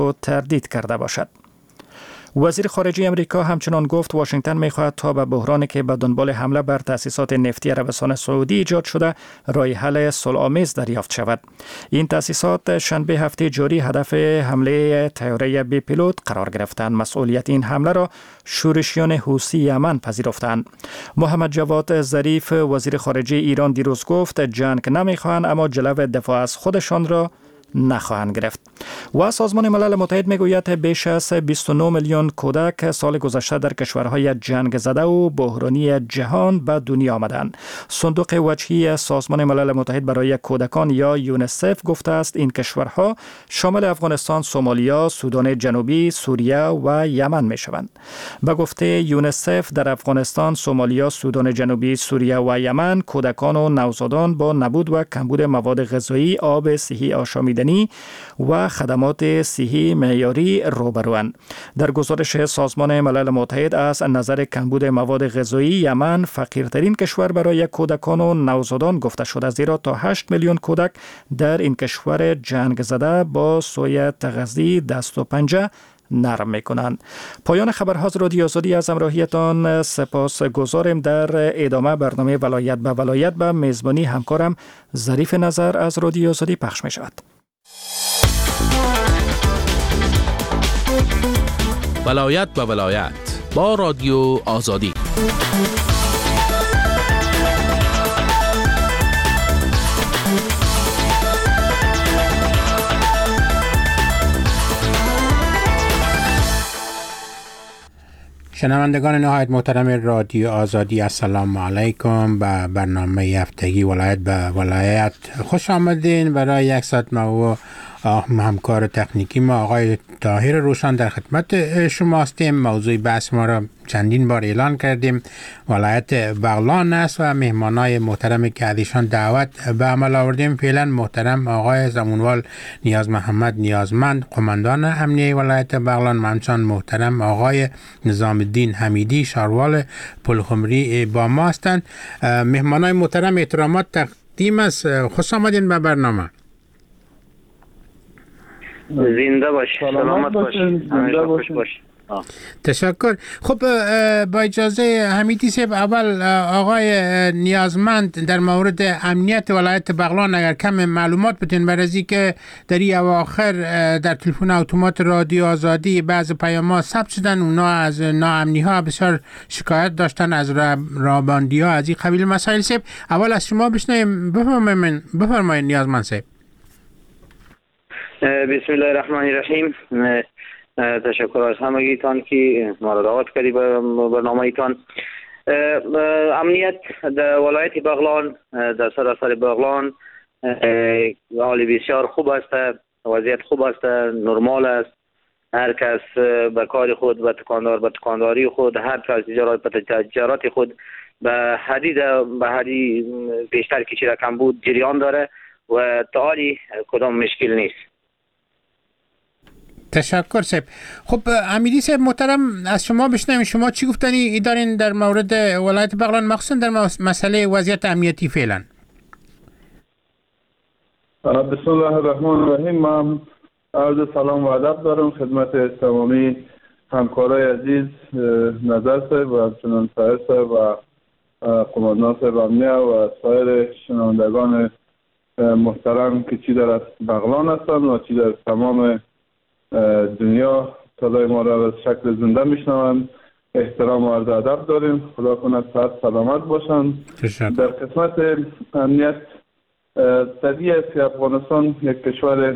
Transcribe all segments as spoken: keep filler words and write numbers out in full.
تردید کرده باشد. وزیر خارجه امریکا همچنان گفت واشنگتن می‌خواهد تا به بحرانی که به دنبال حمله بر تأسیسات نفتی عربستان سعودی ایجاد شده راه حل صلح‌آمیز دریافت شود. این تأسیسات شنبه هفته جاری هدف حمله طیاره بی پیلوت قرار گرفتند. مسئولیت این حمله را شورشیان حوثی یمن پذیرفتند. محمد جواد ظریف وزیر خارجه ایران دیروز گفت جنگ نمی‌خواهند اما جلو دفاع از خودشان را نخواهند گرفت. و سازمان ملل متحد میگوید بیش از بیست و نه میلیون کودک سال گذشته در کشورهای جنگ زده و بحرانی جهان به دنیا آمدند. صندوق وجهی سازمان ملل متحد برای کودکان یا یونیسف گفته است این کشورها شامل افغانستان، سومالیا، سودان جنوبی، سوریه و یمن می شوند. به گفته یونیسف در افغانستان، سومالیا، سودان جنوبی، سوریه و یمن کودکان و نوزادان با نبود و کمبود مواد غذایی، آب صحی آشامیدنی و خدمات صحی معیاری روبروند. در گزارش سازمان ملل متحد از نظر کمبود مواد غذایی یمن فقیرترین کشور برای کودکان و نوزادان گفته شده، زیرا تا هشت میلیون کودک در این کشور جنگ زده با سوی تغذیه دست و پنجه نرم میکنند. پایان خبرها از رادیو آزادی از همراهیتان سپاس گذاریم. در ادامه برنامه ولایت به ولایت به میزبانی همکارم ظریف نظر از رادیو آزادی پخش می شود. ولایت به ولایت با رادیو آزادی. شنوندگان نهایت محترم رادیو آزادی، السلام علیکم. به برنامه هفتگی ولایت به ولایت خوش آمدین. برای یک ساعت ما و همکار تکنیکی ما آقای طاهر روشن در خدمت شما هستیم. موضوع بحث ما را چندین بار اعلان کردیم، ولایت بغلان است و مهمانای محترمی که ازشان دعوت به عمل آوردیم فعلا محترم آقای زمانوال نیاز محمد نیازمند قماندان امنیه ولایت بغلان، همچنین محترم آقای نظام الدین حمیدی شاروال پلخمری با ما هستند. مهمانای محترم احترامات تقدیم است. خوش آمدین به برنامه. زنده باش، سلامت باش، زنده باش. تشکر. خب با اجازه حمیدی صاحب، اول آقای نیازمند در مورد امنیت ولایت بغلان اگر کم معلومات بدین، برای که در این اواخر در تلفن اتومات رادیو آزادی بعض پیام‌ها ثبت شدن، اونا از ناامنی ها بسیار شکایت داشتن از راباندی ها از این قبیل مسائل. صاحب اول از شما بشنویم، بفرمایید بفرمایید نیازمند صاحب. بسم الله الرحمن الرحیم. تشکر از همگیتان که ما را دعوت کردی به برنامه ایتان. امنیت در ولایت بغلان، در سراسر بغلان حال بسیار خوب است، وضعیت خوب است، نرمال است. هر کس به کار خود، به تکاندار به تکانداری خود، هر کس تجارت به تجارت خود به حدی به حدی بیشتر که چی رقم بود جریان داره و تعالی کدام مشکل نیست. تشکر صاحب. خب امیری صاحب محترم، از شما بشنویم شما چی گفتنی دارین در مورد ولایت بغلان، مخصوصا در مسئله وضعیت امنیتی فعلا؟ بسم الله الرحمن الرحیم. من عرض سلام و ادب دارم خدمت تمامی همکارای عزیز نظر صاحب و همچنان طاهر صاحب و قماندان صاحب امنیه و سایر شنوندگان محترم که چی در بغلان هستند و چی در تمام دنیا صدای ما را از شکل زنده میشنوند. احترام و عرض ادب داریم. خدا کنه صحت سلامت باشند. در قسمت امنیت، طبیعی است که افغانستان یک کشور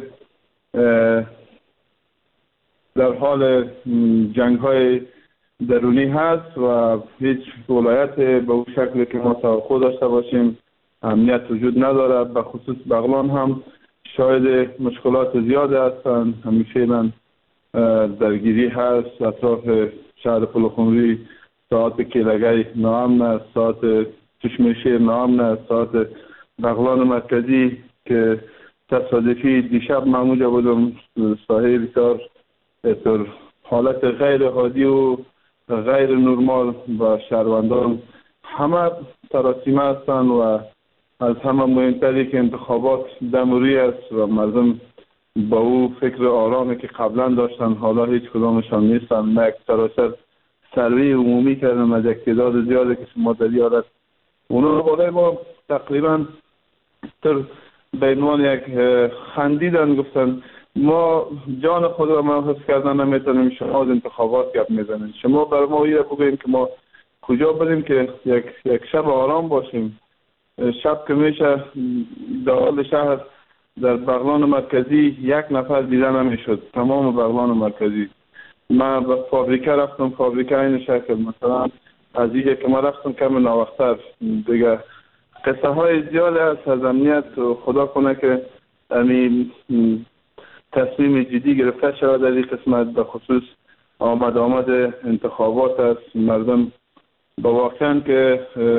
در حال جنگ های درونی هست و هیچ ولایت به اون شکلی که ما توقع داشته باشیم امنیت وجود نداره. به خصوص بغلان هم شاید مشکلات زیاد هستند. همیشه درگیری هست اطراف شهر پلخمری، ساعت کیلگی ناامن است، ساعت چشمه شیر ناامن است، ساعت بغلان مرکزی که تصادفی دیشب من اونجا بودم، ساحه بسیار در حالت غیر عادی و غیر نرمال و شهروندان همه سراسیمه هستند و از همه مهمتری که انتخابات دموری است و مردم با او فکر آرامی که قبلا داشتن حالا هیچ کدامشان نیستن. ما یک سراسر سروی عمومی کردم از یک تعداد زیاده که شما در یادت. اونا بالای ما تقریبا تر به عنوان یک خندیدن، گفتن ما جان خود را محفوظ کردن نمیتونیم، شما از انتخابات گپ میزنید. شما بر ما ایره بگوییم که ما کجا بریم که یک یک شب آرام باشیم. شب که میشه در حال شهر در بغلان مرکزی یک نفر دیده نمیشد، تمام بغلان مرکزی. من به فابریکه رفتم، فابریکه این شکل مثلا از اینجا که ما رفتم کم ناوقتر دیگه. قصه های زیاد است از امنیت. خدا کنه که امین تصمیم جدی گرفته شود در این قسمت، به خصوص آمد آمد انتخابات است. مردم با واقعا که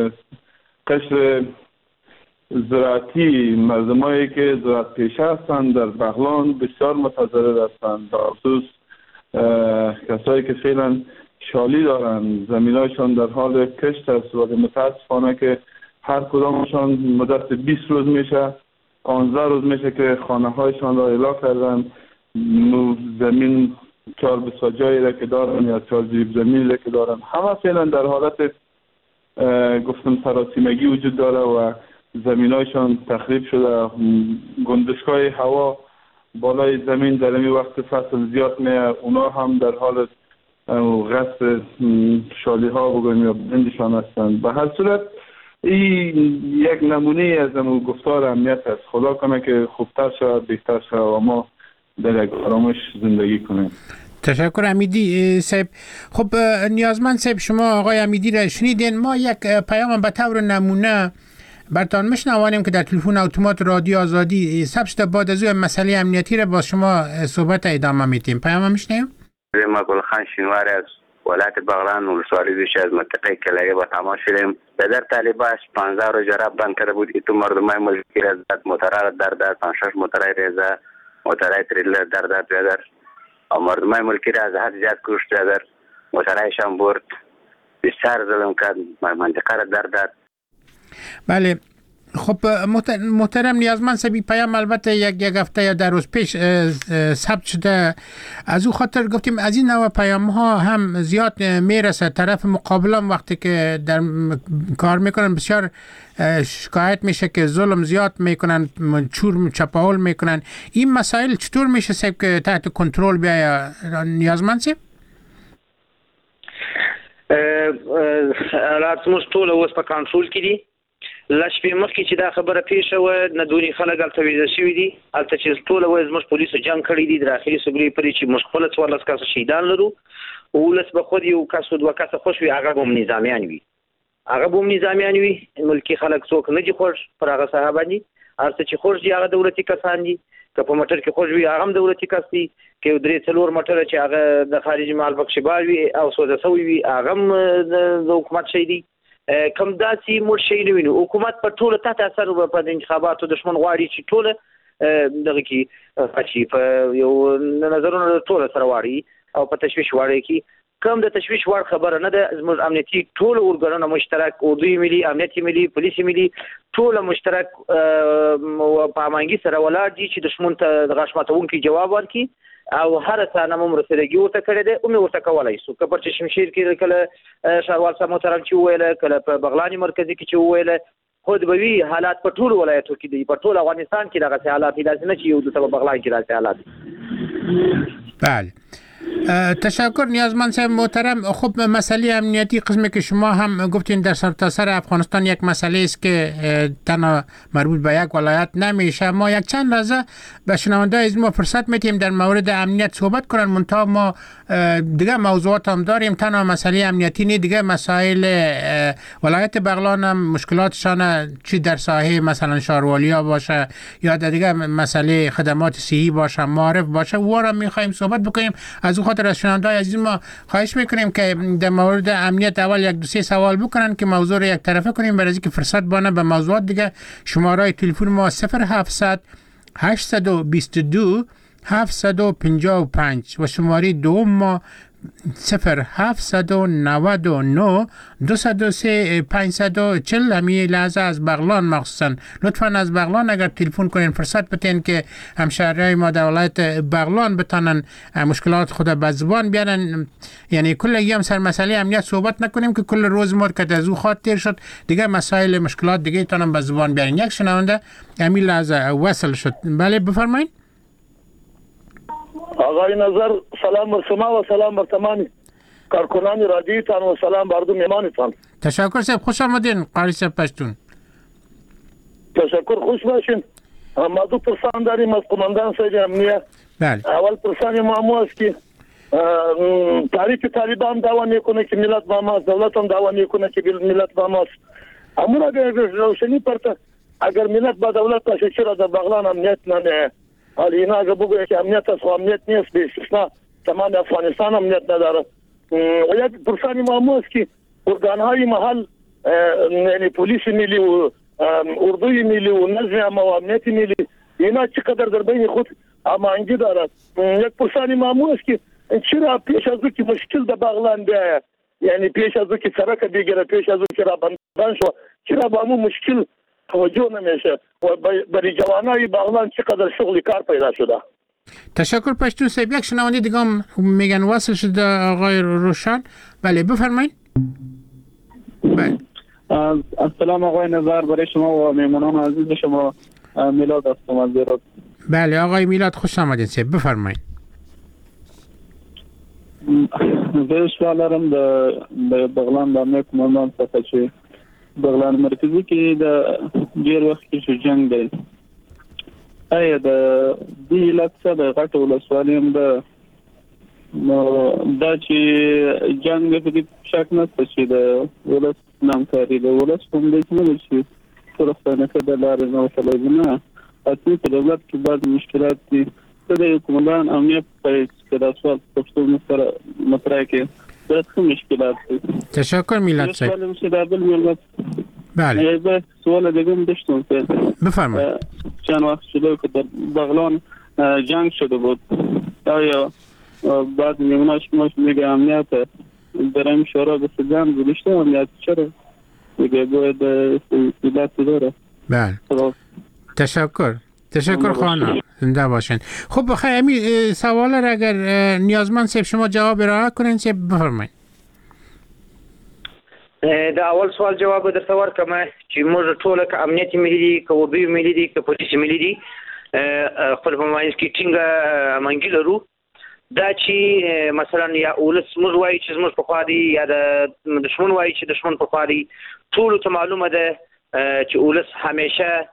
قشر زراعتی، مردمایی که زراعت پیشه هستند در بغلان بسیار متضرر هستند، به خصوص کسایی که فعلا شالی دارند، زمینایشان در حال کشت است و متاسفانه که هر کدامشان مدت بیست روز میشه، پانزده روز میشه که خانه هایشان را اعلا کردن. زمین چهار بسا جایی را که دارن یا چهار جیب زمین را که دارن، همه فعلا در حالت گفتم سراسیمگی وجود داره و زمین هایشان تخریب شده. گندشگاه هوا بالای زمین در این وقت فصل زیاد میه، اونا هم در حال غصب شالی ها بگویم یا بندشان هستند. به هر صورت این یک نمونه از اون گفتار امنیت است. خدا کنه که خوبتر شود، بهتر شود و ما در یک آرامش زندگی کنیم. تشکر امیدی صاحب. خب نیازمند صاحب، شما آقای امیدی را شنیدین. ما یک پیام به طور نمونه براتون میشنوانیم که در تلفن اتومات رادیو آزادی ثبت شده. بعد از اون مسئله امنیتی را با شما صحبت ادامه میدیم. پیام میشنویم. ما گلخان شینواری از ولایت بغلان ولسوالی بیش از منطقه کلایی با تماس شدیم. در طالباش پانزده روز جراب بند کرده بود. ایتو مردمای ملکی را زد، موترها در داد، پنج شش موترهای ریزه، موترهای تریلر در داد بیادر و مردمای ملکی را از حد زیاد کشت بیادر. موترهایشان برد، بسیار ظلم کرد، منطقه را در داد. بله. خب محترم نیازمند صاحب، پیام البته یک یک هفته یا در روز پیش ثبت شده. از او خاطر گفتیم از این نوع پیام ها هم زیاد میرسه. طرف مقابلم وقتی که در کار میکنن بسیار شکایت میشه که ظلم زیاد میکنن، چور چپاول میکنن. این مسائل چطور میشه صاحب که تحت کنترل بیاید نیازمند صاحب؟ راتموس ټول اوس په کنټرول کې دي. لشپې مخکې چې دا خبره پیښه وه، نه دونې خلک هلته ویده شوي دي. هلته چې ټوله وایي زموږ پولیسو جنګ کړی دي، د داخلي سګرې پرې چې موږ خپله څوارلس کسه شهیدان لرو، اوولس به خود یو کس و دوه کسه خوښ وي، هغه به هم نظامیان وي. هغه به هم نظامیان وي. ملکي خلک څوک نه دي خوښ پر هغه ساحه باندې. هر څه چې خوښ دي هغه دولتي کسان دي. که په موټر کې خوښ وي هغه هم دولتي کس دي. که یو درې څلور موټره چې هغه د خارجي مال بخشبال وي او سوده سوي وي هغه هم د حکومت شی دي. کم داسې موږ شی نه وینو. حکومت په ټوله تحت اثر په انتخاباتو دښمن غواړي چې ټوله دغه کې اچي په یو نظرونه ټوله سره واړي او په تشویش واړي کې کم د تشویش وړ خبره نه ده. زموږ امنیتي ټول ارګانونه مشترک، اردوی ملي، امنیتي ملي، پولیسي ملي ټول مشترک په هماهنګي سره ولاړ دي چې دښمن ته د غاښ ماتونکي جواب ورکړي او هر څه نه مو رسېدګي ورته کړې ده او مې ورته کولی شو. که پر چشمشیر کې کله ښاروال صاحب محترم چې وویله، کله په بغلان مرکزي کې چې وویله، خود به وي حالات په ټولو ولایتو کې دي، په ټول افغانستان کې دغسې حالات دي، داسې نه چې یو دلته په بغلان کې داسې حالات. بله تشکر نیازمند صاحب محترم. خب مسئله امنیتی قسمی که شما هم گفتین در سرتاسر افغانستان یک مسئله است که تنها مربوط به یک ولایت نمیشه. ما یک چند لحظه به شنونده از ما فرصت میتیم در مورد امنیت صحبت کنن، منتها ما دیگه موضوعات هم داریم. تنها مسئله امنیتی نه، دیگه مسائل ولایت بغلان هم مشکلاتشان چی در ساحه مثلا شهروالیا باشه یا در دیگه مسئله خدمات صحی باشه، معرف باشه، و را میخوایم صحبت بکنیم. از اون خاطر از شنونده‌های عزیز ما خواهش میکنیم که در مورد امنیت اول یک دو سه سوال بکنن که موضوع رو یک طرفه کنیم، برای اینکه فرصت بانه به موضوعات دیگه. شماره تلفن ما صفر هفتصد هشتصد و بیست و دو هفتصد و پنجاه و پنج و شماره دوم ما صفر هفتصد و نود و نه دویست و سه پانصد و چهل. همی لحظه از بغلان مخصوصا لطفا از بغلان اگر تلفن کنین فرصت بتین که همشهریای ما در ولایت بغلان بتانن مشکلات خود به زبان بیارن. یعنی کل ایام سر مسئله امنیت صحبت نکنیم که کل روز ما که از او خاطر شد دیگه مسائل مشکلات دیگه تانن به زبان بیارن. یک شنونده همی لحظه وصل شد. بله بفرمایید. آقای نظر سلام بر شما و سلام بر تمام کارکنان رادیوتان و سلام بر دو میهمانتان. تشکر صاحب، خوش آمدین قاری صاحب پشتون. تشکر، خوش باشین. ما دو پرسان داریم از قماندان صاحب امنیت. بله. اول پرسان ما است که تعریف طالبان دعوا میکنه که ملت با ماست، دولت هم دعوا میکنه که ملت با ماست. اما اگر روشنی پرته اگر ملت با دولت باشه چرا در بغلان امنیت نمیه؟ حالا اینا اگر بگوید که امنیت از امنیت نیست، به استثناء تمام افغانستان امنیت نداره. و یک پرسانی ما است که ارگانهای محل یعنی پلیس ملی و اردوی ملی و نظم و امنیت ملی اینا چقدر در بین خود هماهنگی دارد. یک پرسانی ما است که چرا پیش از او که مشکل در بغلان بیاید، یعنی پیش از او که سرک بگیره، پیش از او که را بندان شو، چرا با همون مشکل توجه نمیشه و برای جوانای بغلان چقدر شغل کار پیدا شده. تشکر پشتون صاحب. یک شنونده دیگه هم میگن وصل شده آقای روشن. بله بفرمایید. بله. السلام آقای نظر، برای شما و میمونان عزیز شما میلاد هستم از زیرات. بله آقای میلاد خوش آمدید صاحب، بفرمایید. زه سوال لرم د بغلان د امنیت قماندان څخه چې بغلان مرکزي کې د ډیر وخت کې جنگ دی. آیا د دې علت څه د غټ ولسوالۍ هم ده دا چې جنگ په دې شک نه چې د ولس نامکاري د ولس کوم دی نه چې ترڅو کې د لارې نو تلونه اته په دولت کې بعض مشکلات دي. د قماندان امنیت په استراتیژي پښتو مستر مطرح کې د څه مشکلات دي. تشکر میلاد صاحب. بله. یه سوال دیگه هم داشتم که بفرمایید. چند وقت شده که در بغلان جنگ شده بود. آیا بعد میموناش ماش میگه امنیت در این شورا به سجن بودشته امنیت چرا؟ میگه باید سیدت داره. بله. تشکر. تشکر خانم، زنده باشین. خب بخیر امی سوال را اگر نیازمند صاحب شما جواب ارائه کنین صاحب بفرمایید. د اول سوال جواب درته ورکړم چې موږ ټول که امنیت ملي دي، که وبي ملي دي، که پولیس ملي دي، خپل په ماینس کې ټینګه امنګي لرو. دا چې مثلا یا ولس موږ وایي چې زموږ پخوا دي یا د دشمن وایي چې دشمن پخوا دي، ټولو ته معلومه ده چې ولس همیشه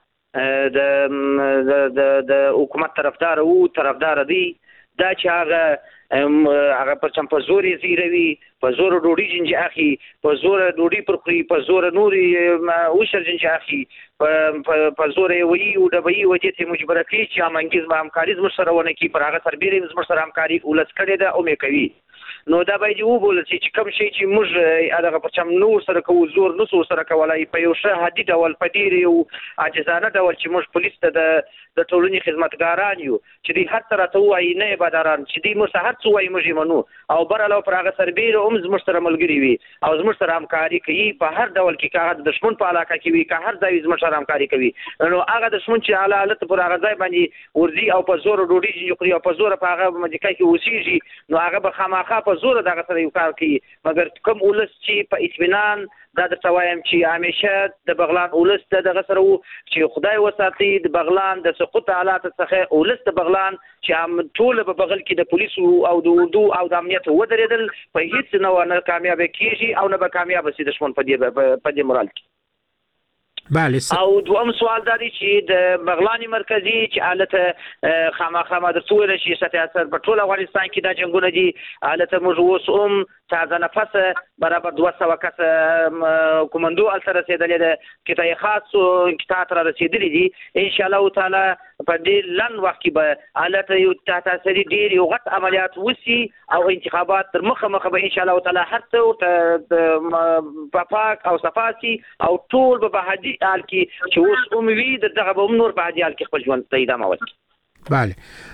د د حکومت طرفدار او طرفدار دي. دا چې هغه هغه پرچم په زور یې زیروي، په زور ډوډۍ جنجي اخي، په زور ډوډۍ پر خوري، په زور نوري وشر جنجي اخي، په زور یې وایي او ډبوي وجې ته مجبوره کوي چې امنګیز ما همکاري زموږ سره ونه کړي، پر هغه سربیرې زموږ سره همکاري ولس کړې ده او مې کوي. نو دا باید وبولل شي چې کوم شی چې موږ هغه پرچم نور سره کوو زور نسو سره کولای په یو ښه هدي ډول په ډېر یو عاجزانه ډول چې موږ پولیس ته د د ټولنې خدمتګاران یو چې دوی هر څه راته ووایي نه یې باداران چې دوی موږ ته هر څه وایي موږ یې منو او بر علاوه پر هغه سربیره هم زموږ سره ملګري وي او زموږ سره همکاري کوي په هر ډول کې، که هغه د دښمن په علاقه کې وي، که هر ځای زموږ سره همکاري کوي. نو هغه دښمن چې اعلی حالت پر هغه ځای باندې ورځي او په زور ډوډۍ جنجي خوري او په زور په هغه مځکه کې اوسېږي، نو هغه به خامخا په زور دغه سره یو کار کوي. مګر کوم ولس چې په اطمینان دا درته وایم چې همیشه د بغلان ولس د دغه سره و چې خدای وساتي د بغلان د سقوط حالات څخه ولس د بغلان چې هم ټول په بغل کې د پولیسو او د اردو او د امنیت ودرېدل په هیڅ نه نه کامیاب کیږي او نه به کامیاب شي دشمن په دې په دې مورال کې. بله. او دوم سوال دا دی چې د بغلان مرکزی چې حالت خامخا ما د څوره شي سیاست په ټول افغانستان کې دا جنگونه دي، حالت موږ اوس هم تازه نفس برابر دوه سوه کس کومندو ال سره رسیدلې ده، کتای خاص کتاب را رسیدلې دي. ان شاء الله تعالی په دې لن وخت کې به حالت یو تاسیسي ډیر یو غټ عملیات وسی او انتخابات تر مخه مخه به ان شاء الله تعالی هر څه په پاک او صفاسي او ټول به هدي حال کې چې اوس هم وی دغه به نور په هدي حال کې خپل ژوند ته ادامه ورکړي. بله.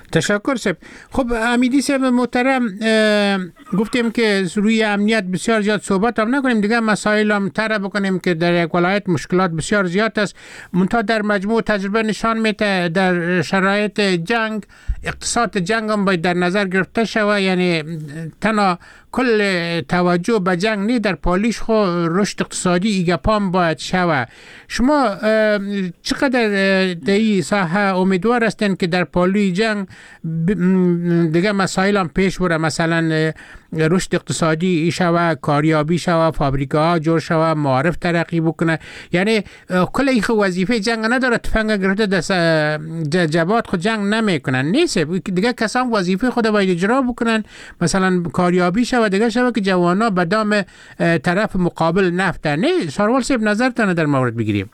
تشکر سب. خب امیدی صاحب محترم، گفتیم که روی امنیت بسیار زیاد صحبت هم نکنیم دیگه، مسائل هم طرح بکنیم که در یک ولایت مشکلات بسیار زیاد است، منتها در مجموع تجربه نشان میده در شرایط جنگ اقتصاد جنگ هم باید در نظر گرفته شود، یعنی تنها کل توجه به جنگ نه، در پالیش خو رشد اقتصادی ایگپام باید شود. شما چقدر در این ساحه امیدوار هستین که در پالی جنگ دیگه مسائل هم پیش بره، مثلا رشد اقتصادی شود، کاریابی شود، فابریکاها جور شود، معارف ترقی بکنه؟ یعنی کل این وظیفه جنگ نداره، تفنگ گرفته دست جبهات خود جنگ نمیکنن، نیست دیگه کسان وظیفه خود باید اجرا بکنن، مثلا کاریابی شود دیگه شود که جوانا به دام طرف مقابل نفته. نه ساروال صاحب نظرتان در مورد بگیریم.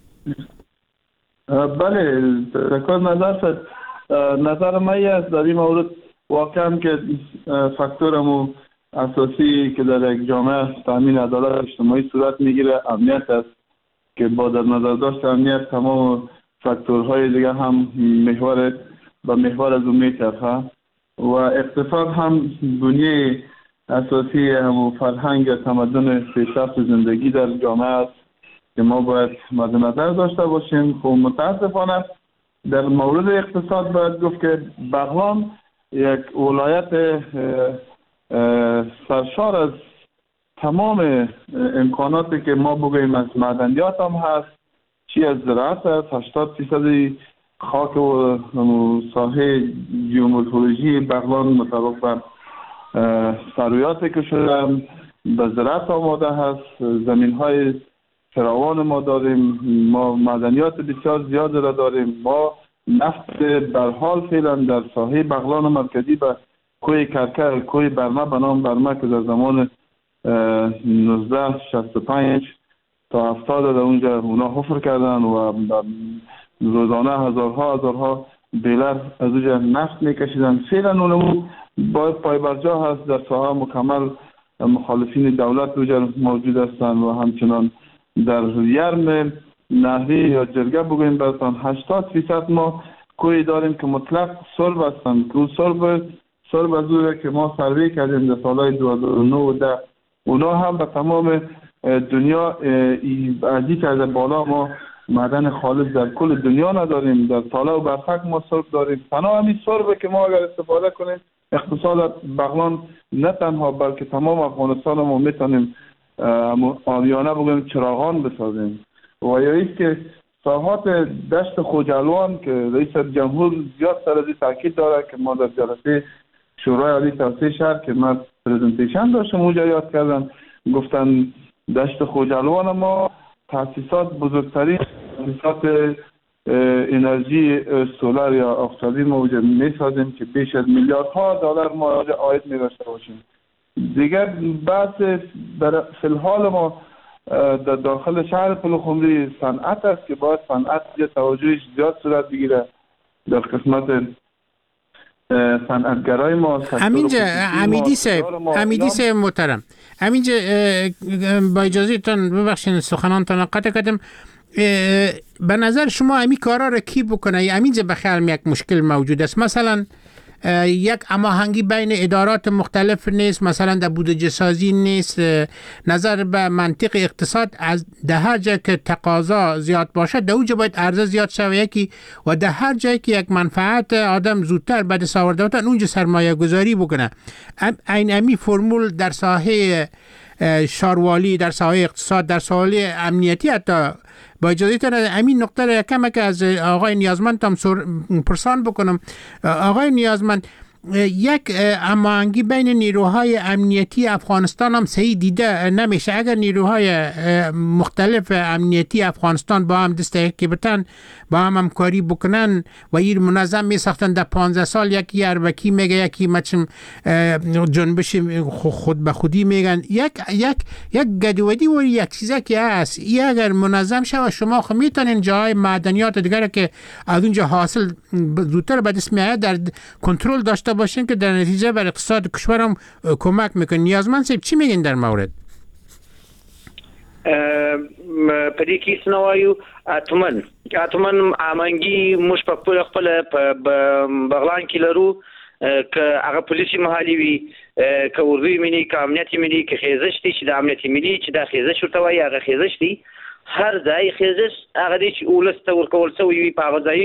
بله تشکر. نظر نظر من است در این مورد واقعا که فاکتورمو اساسی که در یک جامعه تامین عدالت اجتماعی صورت میگیره امنیت است، که با در نظر داشت امنیت تمام فاکتورهای دیگه هم محور با محور از اون میچرخه و اقتصاد هم بنیه اساسی هم فرهنگ تمدن پیشرفت زندگی در جامعه است که ما باید مد نظر داشته باشیم. خب متاسفانه در مورد اقتصاد باید گفت که بغلان یک ولایت سرشار از تمام امکاناتی که ما بگوییم از معدنیات هم هست، چی از زراعت است، هشتاد فیصد خاک و ساحه جیومورفولوژی بغلان مطابق بر ثرویاتی که شده به زراعت آماده هست، زمین های فراوان ما داریم، ما معدنیات بسیار زیاد را داریم، ما نفت در حال فعلا در ساحه بغلان مرکزی به کوی کرکر، کوی برمه به نام برمه که در زمان نوزده شصت و پنج تا هفتاد در اونجا اونا حفر کردن و روزانه هزارها هزارها بیلر از اونجا نفت میکشیدن. فعلا اونمون باید پای برجا هست، در ساحه مکمل مخالفین دولت اونجا موجود هستند و همچنان در یرم نهری یا جرگه بگویم برستان هشتاد فیصد ما کوی داریم که مطلق سرب هستند که سرب سرب از اون که ما سروی کردیم در سالهای دو هزار و نه و ده، اونا هم به تمام دنیا از این که از بالا ما معدن خالص در کل دنیا نداریم، در طالع و برفک ما سرب داریم. تنها همین سربه که ما اگر استفاده کنیم اقتصاد بغلان نه تنها بلکه تمام افغانستان ما میتونیم آریانه بگویم چراغان بسازیم. و یا ایست که ساحات دشت خوجلوان که رئیس جمهور زیاد سر از تاکید داره که ما در جلسه شورای عالی توسعه شهر که من پرزنتیشن داشتم اونجا یاد کردن، گفتن دشت خوجلوان ما تاسیسات بزرگترین تاسیسات انرژی سولار یا آفتابی ما اونجا میسازیم که بیش از میلیاردها دلار ما عاید می‌داشته باشیم. دیگر بحث در فی‌الحال ما در داخل شهر پلخمری صنعت است که باید صنعت توجهش زیاد صورت بگیره در قسمت صنعتگرای ما. همینجا امیدی صاحب امیدی صاحب محترم، همینجا با اجازهتون ببخشید سخنانتون قطع کردم، به نظر شما امی کارا را کی بکنه؟ همینجا به خیال یک مشکل موجود است، مثلا یک هماهنگی بین ادارات مختلف نیست، مثلا در بودجه سازی نیست، نظر به منطق اقتصاد از ده هر جای که تقاضا زیاد باشه در اونجا باید عرضه زیاد شوه یکی، و در هر جایی که یک منفعت آدم زودتر به دست آورده بودن اونجا سرمایه گذاری بکنه. این امی فرمول در ساحه شاروالی، در ساحه اقتصاد، در ساحه امنیتی حتی با اجازهتون همین نقطه را یکم که از آقای نیازمند تام پرسان بکنم. آقای نیازمند، یک هماهنگی بین نیروهای امنیتی افغانستان هم صحیح دیده نمیشه. اگر نیروهای مختلف امنیتی افغانستان با هم دست یکی بتن، با هم همکاری بکنن و این منظم می ساختن، در پانزده سال یکی اربکی میگه، یکی مچم جنبش خود به خودی میگن، یک یک یک گدودی و یک چیزی که هست این اگر منظم شود شما خب میتونین جای معدنیات دیگر که از اونجا حاصل زودتر به دست میاد در کنترل داشته باشین که در نتیجه بر اقتصاد کشورم کمک میکنه. نیازمند صاحب چی میگین در مورد؟ پدې کې سنوایو اتمن اتمن امنګي مش په خپل خپل بغلان کې لرو ک هغه پولیسي محلي وي ک اردوي ملي ک امنیتي ملي ک خیزشتي چې د امنیتي ملي چې د خیزش ورته وایي هغه خیزشتي هر ځای خیزش هغه د ولست ورکول سوی وي په هغه ځای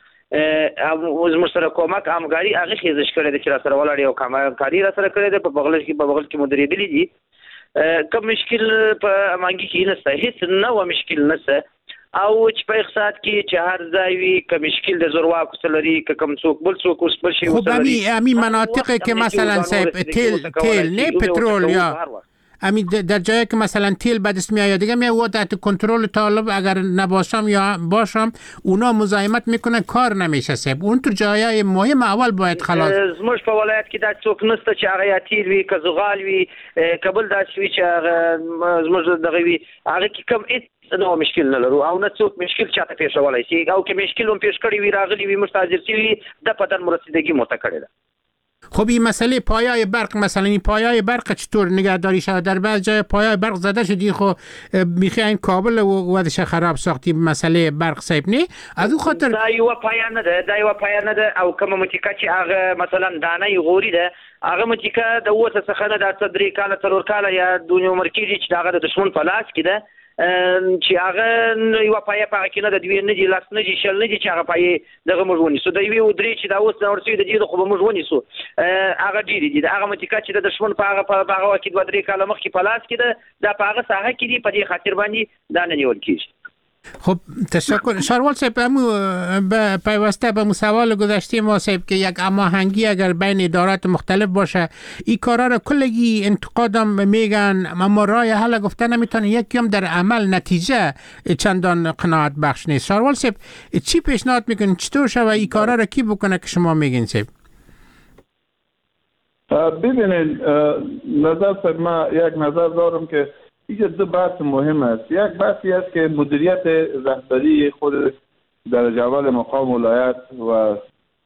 کې او زموږ سره کومک همغاري هغه خیزش کړی د چې سره ولاړ یو کاری را سره کړی د په بغل کې په بغل کې مدیریدلی دي کوم مشکل په امنګي کې نشته هیڅ نه و مشکل نشته او چې په اقتصاد کې چې هر ځای وي کوم مشکل د زورواکو سلري کوم څوک بل څوک اوس بل شي خب امی امی مناطق که مثلا صاحب تیل تیل نه پترول یا امی در جایی که مثلا تیل به دست میاد دیگه میاد تحت کنترل طالب اگر نباشم یا باشم اونا مزاحمت میکنن کار نمیشه صاحب اون تو جایی مهم اول باید خلاص زموږ په ولایت کې دا څوک نشته چې هغه تیل وي که زغال وي کابل داسې وي چې هغه زموږ دغه وي هغه کې کم هیڅ نو مشکل نه لرو او نه څوک مشکل چاته پیښولای شي او که مشکل هم پیښ کړی وي راغلی وي مستاجر شي د پدن مرسیدگی مت کړی ده. خب این مسئله پایای برق مثلا این پایای برق چطور نگهداری شده؟ در بعض جای پایای برق زده شدی خو میخوای این کابل و ودش خراب ساختی مسئله برق صاحب نه از اون خاطر دا یو پایان نه ده دا یو پایان نه ده او کوم متیکا چې هغه مثلا دانه غوري ده هغه متیکا د وته څخه نه د تدری کاله تر کاله یا دنیا مرکزی چې هغه د دشمن په لاس کې ده چې هغه یو پای په کې نه د دوی نه دي لاس نه دي شل نه دي چې هغه پای دغه مجونی سو د وی ودري چې دا اوس ورسې د دې خو مجونی سو هغه ډیری دي هغه متیکا چې د دشمن په هغه په هغه وخت د ودري کاله مخ کې پلاس کې ده د په هغه ساحه کې دي په دې خاطر باندې دا نه نیول کیږي. خب تشکر شاروال صاحب امو پیوسته به سوال گذشته ما صاحب که یک هماهنگی اگر بین ادارات مختلف باشه این کارا رو کلگی انتقادم میگن اما راه حل گفته نمیتونه یکی هم در عمل نتیجه چندان قناعت بخش نیست. شاروال صاحب چی پیشنهاد میکنین چطور شوه این کارا رو کی بکنه که شما میگین صاحب؟ ببینید نظر صاحب ما یک نظر دارم که اینجا دو بحث مهم است. یک بحثی است که مدیریت رهبری خود درجه اول مقام ولایت و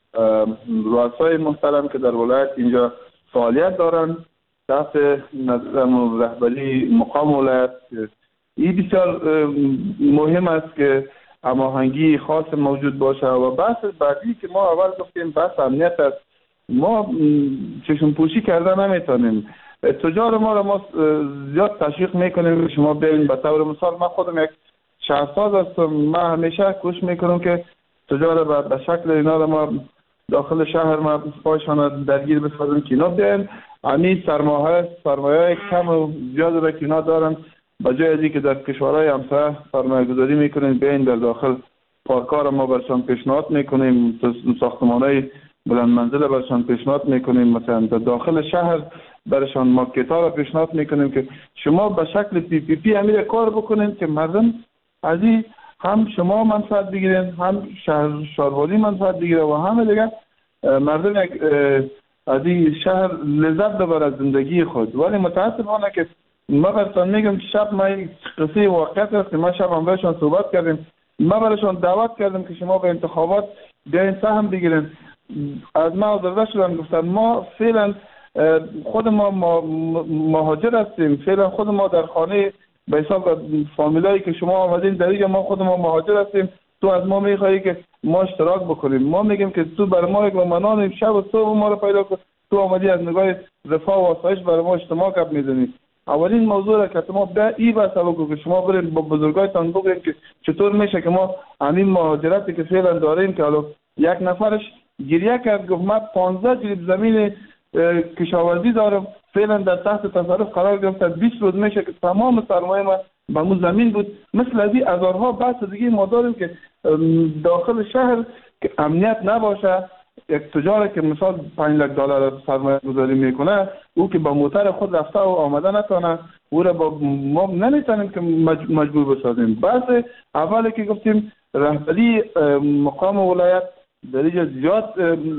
رؤسای محترم که در ولایت اینجا فعالیت دارند تحت نظام رهبری مقام ولایت این بسیار مهم است که هماهنگی خاص موجود باشه. و بحث بعدی که ما اول گفتیم بحث امنیت است. ما چشم پوشی کرده نمیتونیم. تجار ما را ما زیاد تشویق میکنیم شما برین. به طور مثال من خودم یک شهرساز هستم. من همیشه کوشش میکنم که تجار به شکل اینا را ما داخل شهر ما پایشان درگیر بسازیم که اینا بیاین. امی سرمایه سرمایه کم و زیاد را که اینا دارن به جای ازی که در کشورهای همسایه سرمایه گذاری میکنیم بیاین در داخل پارکار ما برشان پیشنهاد میکنیم. ساختمانهای بلند منزل برشان پیشنهاد میکنیم. مثلا در داخل شهر برشان مارکت ها را پیشنهاد میکنیم که شما به شکل پی پی پی امیر کار بکنید که مردم از این هم شما منفعت بگیرین هم شهر شهروالی منفعت بگیره و همه دیگه مردم یک از این شهر لذت ببره از زندگی خود. ولی متاسفانه که ما برشان میگم شب ما یک قصه واقعیت است که ما شب هم برشان صحبت کردیم. ما برشان دعوت کردیم که شما به انتخابات بیاین سهم بگیرین. از ما عذرخواهی شدن گفتن ما فعلا خود ما مهاجر هستیم. فعلا خود ما در خانه به حساب فامیلایی که شما آمدین در اینجا ما خود ما مهاجر هستیم. تو از ما میخوایی که ما اشتراک بکنیم. ما میگیم که تو بر ما یک منانیم شب و صبح ما رو پیدا کن. تو آمدی از نگاه رفاه و آسایش برای ما اجتماع کپ میزنی. اولین موضوع را که ما به این بحث بکنیم که شما برین با بزرگایتان بگویید که چطور میشه که ما همین مهاجرتی که فعلا داریم که حالا یک نفرش گریه کرد گفت من پانزده جریب زمین کشاورزی دارم فعلا در تحت تصرف قرار گرفته. بیست روز میشه که تمام سرمایه ما به اون زمین بود. مثل از این هزارها بحث دیگه ما داریم که داخل شهر که امنیت نباشه. یک تجار که مثال پنج لک دلار سرمایه گذاری میکنه او که با موتر خود رفته و آمده نتونه او را با ما نمیتونیم که مجبور بسازیم. بحث اولی که گفتیم رهبری مقام ولایت در اینجا زیاد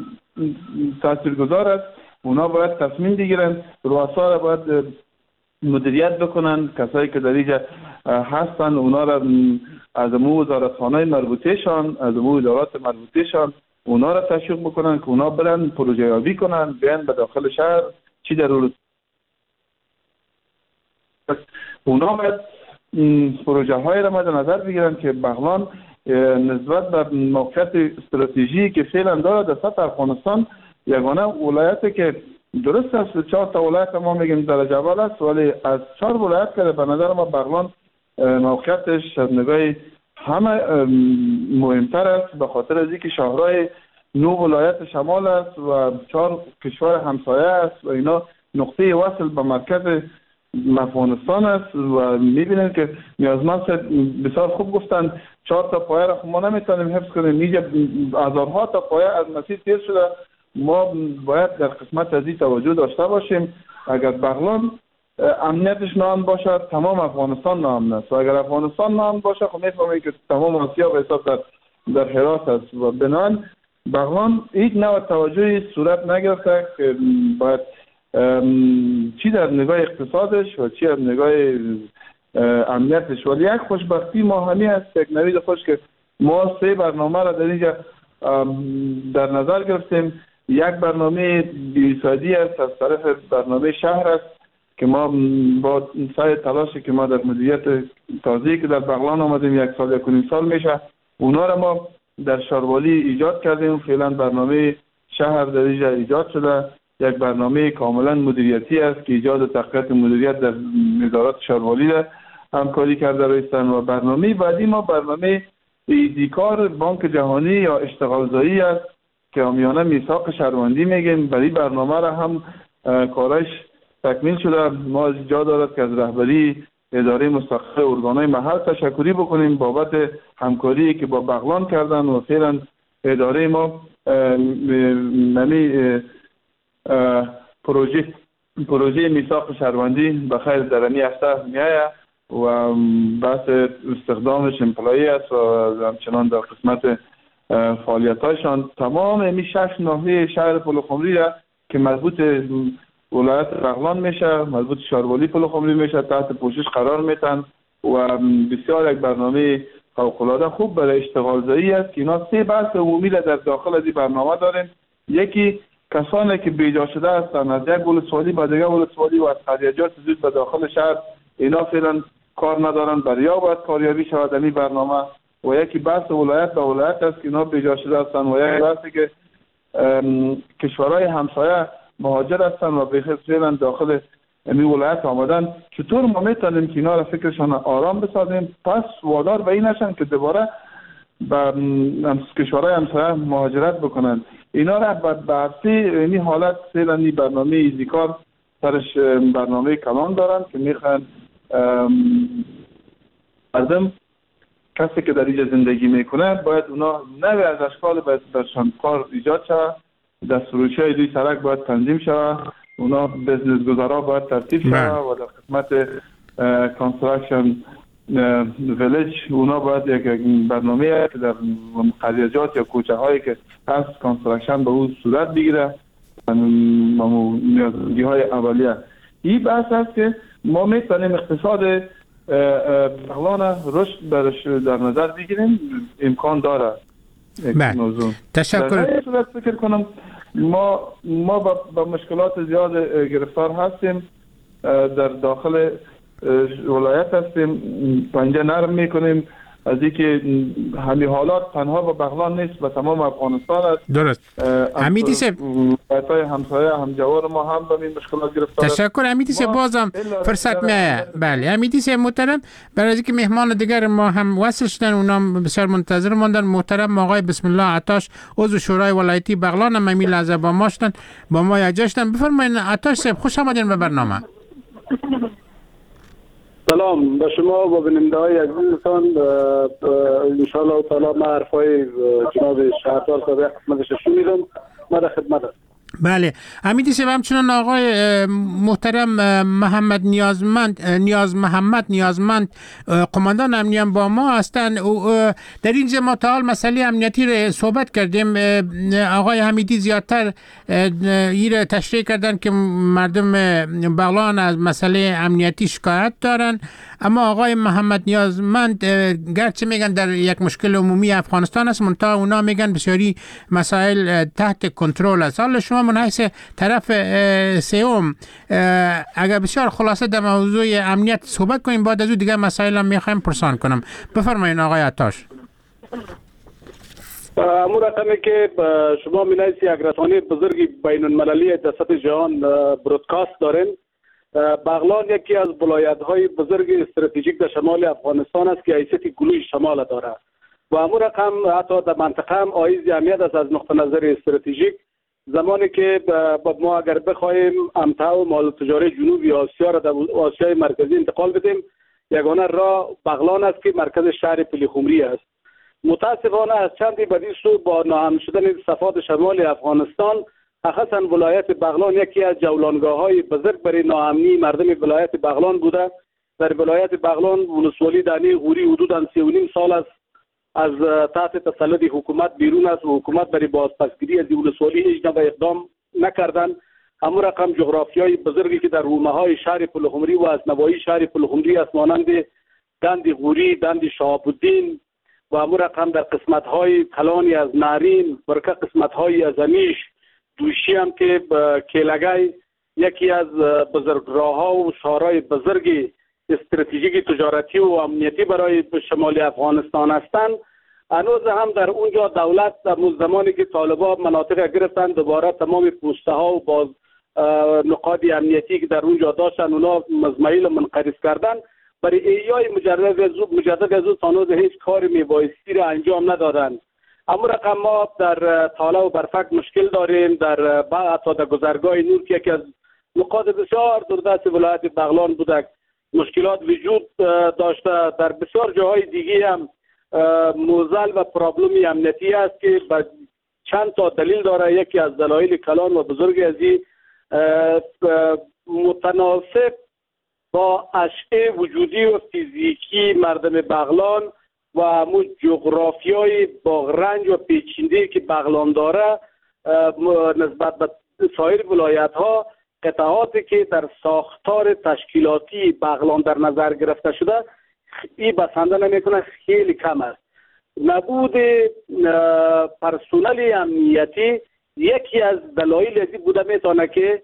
تاثیرگذار است. اونا باید تصمیم بگیرن. رؤسا را باید مدیریت بکنن. کسایی که در اینجا هستن اونا را از امور وزارتخانه مربوطهشان از امور ادارات مربوطهشان اونا را تشویق بکنن که اونا برن پروژه یابی کنن بیان به داخل شهر چی ضرورت اونا باید پروژه های را مد نظر بگیرن که بغلان نسبت به موقعیت استراتژیکی که فعلا داره در سطح افغانستان یگانه ولایتی که درست است چهار تا ولایت ما میگیم درجه اول است، ولی از چهار ولایت که به نظر ما بغلان موقعیتش از نگاه همه مهمتر است، به خاطر از اینکه شهرهای نو ولایت شمال است و چهار کشور همسایه است و اینا نقطه وصل به مرکز افغانستان است و میبینید که نیازمند بسیار خوب گفتن چهار تا پایه را ما نمیتونیم حفظ کنیم، اینجا هزارها تا پایه از مسیر تیر شده. ما باید در قسمت از این توجه داشته باشیم. اگر بغلان امنیتش ناامن باشد تمام افغانستان ناامن است و اگر افغانستان ناامن باشه خب میفهمید که تمام آسیا به حساب در در حراس است و بنابراین بغلان هیچ نوع توجهی صورت نگرفته که باید چی در نگاه اقتصادش و چی در نگاه امنیتش. ولی یک خوشبختی ما همی است، یک نوید خوش که ما سه برنامه را در اینجا در نظر گرفتیم. یک برنامه بی‌سادی است از طرف برنامه شهر است که ما با سعی تلاشی که ما در مدیریت تازه‌ای که در بغلان آمدیم یک سال یک و نیم سال میشه اونا را ما در شاروالی ایجاد کردیم. فعلا برنامه شهر در اینجا ایجاد شده، یک برنامه کاملا مدیریتی است که ایجاد تقویت مدیریت در نظارت شاروالی را همکاری کرده رایستن و برنامه بعدی ما برنامه ایدیکار بانک جهانی یا اشتغالزایی است که عامیانه میثاق شهروندی میگیم. برای برنامه را هم کارش تکمیل شده. ما جا دارد که از رهبری اداره مستقل ارگانهای محل تشکری بکنیم بابت همکاری که با بغلان کردن و فعلا اداره ما نمی پروژه پروژه میثاق شهروندی به خیر در این هفته میایه و بحث استخدامش امپلایی است و همچنان در قسمت فعالیت‌هایشان تمام این شش ناحیه شهر پلخمری را که مربوط ولایت بغلان میشه، مربوط شاروالی پلخمری میشه، تحت پوشش قرار میتن و بسیار یک برنامه فوق‌العاده خوب برای اشتغالزایی است که اینا سه بحث عمومی را در داخل از این برنامه داریم. یکی کسانی که بیجا شده هستند از یک ولسوالی به دیگر ولسوالی و از خریجات زود به داخل شهر اینا فعلا کار ندارن، بریا باید کاریابی شود در این برنامه. و یکی بحث ولایت به ولایت است که اینا بیجا شده هستند و یک بحثی که کشورهای همسایه مهاجر هستند و به فعلا داخل این ولایت آمدن، چطور ما میتونیم که اینا را فکرشان آرام بسازیم پس وادار به این نشن که دوباره به کشورهای همسایه مهاجرت بکنن. اینا را به عرصه این حالت فعلا این برنامه ایزیکار سرش برنامه کلان دارن که میخوان مردم کسی که در اینجا زندگی میکنه باید اونا نوی از اشکال باید برشان کار ایجاد شود، دستفروشی های دوی سرک باید تنظیم شود، اونا بزنس گذارا باید ترتیب شود و در قسمت کانستراکشن ویلیج اونا باید یک برنامه که در قریجات یا کوچه هایی که هست کانستراکشن به اون صورت بگیره نیازمندی های اولیه. این بحث است که ما میتونیم اقتصاد بغلان رشد برش در نظر بگیریم، امکان داره. موضوع تشکر. در صورت فکر کنم ما ما با, با مشکلات زیاد گرفتار هستیم، در داخل ولایت هستیم، پنجه نرم میکنیم از اینکه همین حالات تنها با بغلان نیست و تمام افغانستان است. درست. امیدی سه ولایت‌های همسایه هم جوار ما هم به این مشکلات گرفتار. تشکر امیدی سه بازم فرصت میایه. بله امیدی سه محترم برای اینکه مهمان دیگر ما هم وصل شدن اونا بسیار منتظر ماندن. محترم آقای بسم الله عطاش عضو شورای ولایتی بغلان هم همین لحظه با ما شدن با ما یجا شدن. بفرمایید عطاش صاحب خوش آمدین به برنامه. سلام به شما و بیننده های عزیزتان. انشاءالله تعالی ما حرفای جناب شهردار صاحب خدمتش شنیدم، ما در خدمت هستم. بله امیدی سه همچنان آقای محترم محمد نیازمند نیاز محمد نیازمند قماندان امنیت با ما هستند. در اینجا ما تا حال مسئله امنیتی رو صحبت کردیم. آقای حمیدی زیادتر این تشریح کردن که مردم بغلان از مسئله امنیتی شکایت دارن، اما آقای محمد نیازمند گرچه میگن در یک مشکل عمومی افغانستان است منتها اونا میگن بسیاری مسائل تحت کنترل است. حالا شما شما من حیث طرف سوم اگر بسیار خلاصه در موضوع امنیت صحبت کنیم، بعد از اون دیگه مسائل هم میخوایم پرسان کنم. بفرمایید آقای عطاش. امور رقمی که شما مینایسی یک رسانه بزرگی بین المللی در سطح جهان برودکاست دارین، بغلان یکی از ولایت‌های بزرگ استراتژیک در شمال افغانستان است که حیثیت گلوی شمال داره و امور رقم حتی در منطقه هم حائز اهمیت است از نقطه نظر استراتژیک. زمانی که ما اگر بخوایم امتع و مال تجاری جنوبی آسیا را در آسیای مرکزی انتقال بدیم، یگانه راه بغلان است که مرکز شهر پلیخمری است. متاسفانه از چندی بدی سو با ناهم شدن صفات شمال افغانستان، خاصا ولایت بغلان یکی از جولانگاه‌های بزرگ برای ناامنی مردم ولایت بغلان بوده. در ولایت بغلان ولسوالی دانی غوری حدوداً سه و نیم سال است از تحت تسلط حکومت بیرون است و حکومت برای بازپسگیری از ولسوالی هیچ نوع اقدام نکردند. همون رقم جغرافیای بزرگی که در رومه‌های شهر پلخمری و از نواحی شهر پلخمری است، مانند دند غوری، دند شهاب الدین و همون رقم در قسمت‌های کلانی از نارین، برکه قسمت‌های از امیش، دوشی هم که کلگای یکی از بزرگ راه‌ها و شهرهای بزرگی استراتژیک تجارتی و امنیتی برای شمال افغانستان هستند. هنوز هم در اونجا دولت در زمانی که طالبان مناطق گرفتن دوباره تمام پوسته ها و باز نقاط امنیتی که در اونجا داشتن اونا مزمحیل منقرض کردن. برای ایای مجدد از مجدد از تانوز هیچ کار میبایستی را انجام ندادن. اما رقم ما در تاله و برفک مشکل داریم، در بعد تا در گذرگاه نور که یکی از نقاط بسیار دوردست ولایت بغلان بوده مشکلات وجود داشته. در بسیار جاهای دیگه هم موزل و پرابلمی امنیتی است که چند تا دلیل داره. یکی از دلایل کلان و بزرگی از این متناسب با اشعه وجودی و فیزیکی مردم بغلان و همون جغرافیای با رنج و پیچیدگی که بغلان داره نسبت به سایر ولایت ها، قطعاتی که در ساختار تشکیلاتی بغلان در نظر گرفته شده این بسنده نمیکنه، خیلی کم است. نبود پرسونل امنیتی یکی از دلایل ازی بوده میتونه که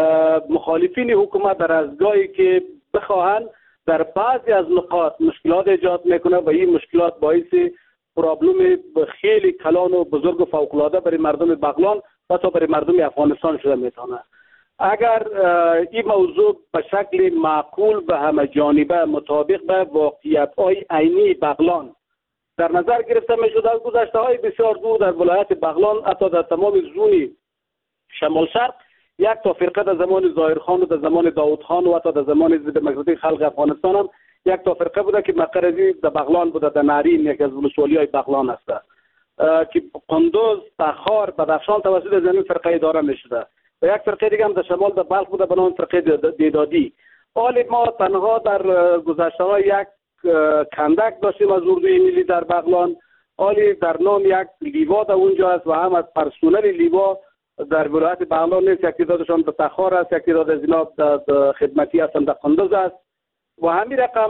مخالفین حکومت در از گاهی که بخواهند در بعضی از نقاط مشکلات ایجاد میکنه و این مشکلات باعث پرابلم خیلی کلان و بزرگ و فوق‌العاده برای مردم بغلان و تا برای مردم افغانستان شده میتونه. اگر این موضوع به شکل معقول و همه جانبه مطابق به واقعیت‌های عینی بغلان در نظر گرفته میشد، از گذشته‌های بسیار دور در ولایت بغلان حتی در تمام زون شمال شرق یک تا فرقه در زمان ظاهرخان و در زمان داود خان و حتی در زمان دموکراسی خلق افغانستان هم یک تا فرقه بوده که مقرری در بغلان بوده، در نارین یکی از ولسوالی‌های بغلان است که قندوز، تخار، بدخشان توسط زمین فرقه اداره میشده و یک فرقه دیگه هم در شمال در بلخ بوده به نام فرقه دیدادی. حالی ما تنها در گذشته‌ها یک کندک داشتیم از اردوی ملی در بغلان، حالی در نام یک لیوا در اونجا است و هم از پرسونل لیوا در ولایت بغلان نیست. یک تعدادشان در تخار است، یک تعداد از اینا در خدمتی هستند در قندوز است و همین رقم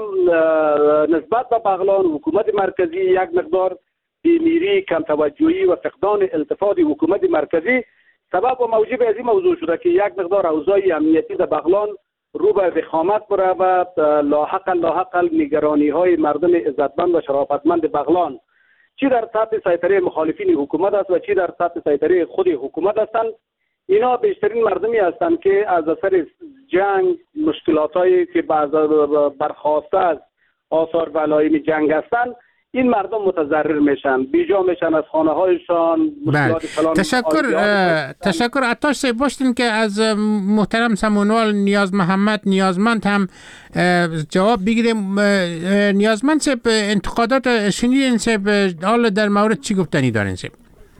نسبت به بغلان حکومت مرکزی یک مقدار بیمیری، کم توجهی و فقدان التفات حکومت مرکزی سبب و موجب از این موضوع شده که یک مقدار اوضاع امنیتی در بغلان رو به وخامت بره و لاحق لاحق نگرانی های مردم عزتمند و شرافتمند بغلان چی در تحت سیطره مخالفین حکومت است و چی در تحت سیطره خود حکومت هستند. اینا بیشترین مردمی هستند که از اثر جنگ، مشکلاتایی که برخواسته از آثار و علائم جنگ هستند، این مردم متضرر میشن، بیجا میشن از خانه هایشان. تشکر تشکر عطاش صاحب. باشتین که از محترم سمونوال نیاز محمد نیازمند هم جواب بگیریم. نیازمند صاحب انتقادات شنیدین صاحب، حالا در مورد چی گفتنی دارین صاحب؟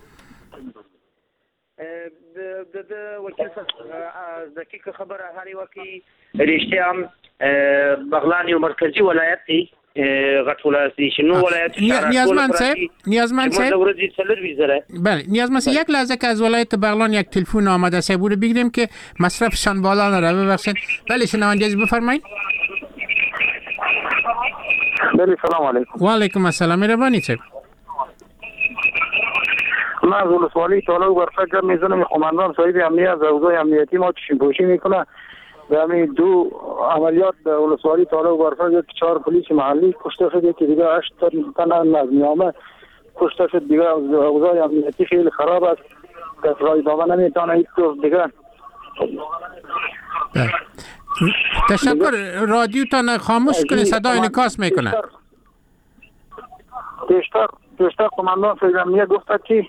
د وکیل از دقیق خبره هر وکی رښتیا هم بغلان یو مرکزی ولایت دی غټ ولایت دی شنو ولایت نیازمند صاحب نیازمند صاحب ورځې څلور ویزره بله نیازمند صاحب یک لحظه که از ولایت بغلان یک تلفن آمده صاحب رو بگیریم که مصرفشان بالا نره. ببخشید. بله شنونده عزیز بفرمایید. بله سلام علیکم. و علیکم السلام. مهربانی صاحب. من از ولسوالی طالب برفک میزنم قماندان صاحب امنیت از اوضاع امنیتی ما چشم پوشی میکنه به همین دو عملیات در ولسوالی طالب برفک که چهار پلیس محلی کشته شده که دیگه هشت تن از نیامه کشته شد. دیگه اوضاع امنیتی خیلی خراب است، کس رای دامه نمیتونه هیچ دیگه. تشکر. رادیوتان خاموش کنی، صدا انعکاس میکنه. پیشتر پیشتر قماندان صاحب امنیت گفت که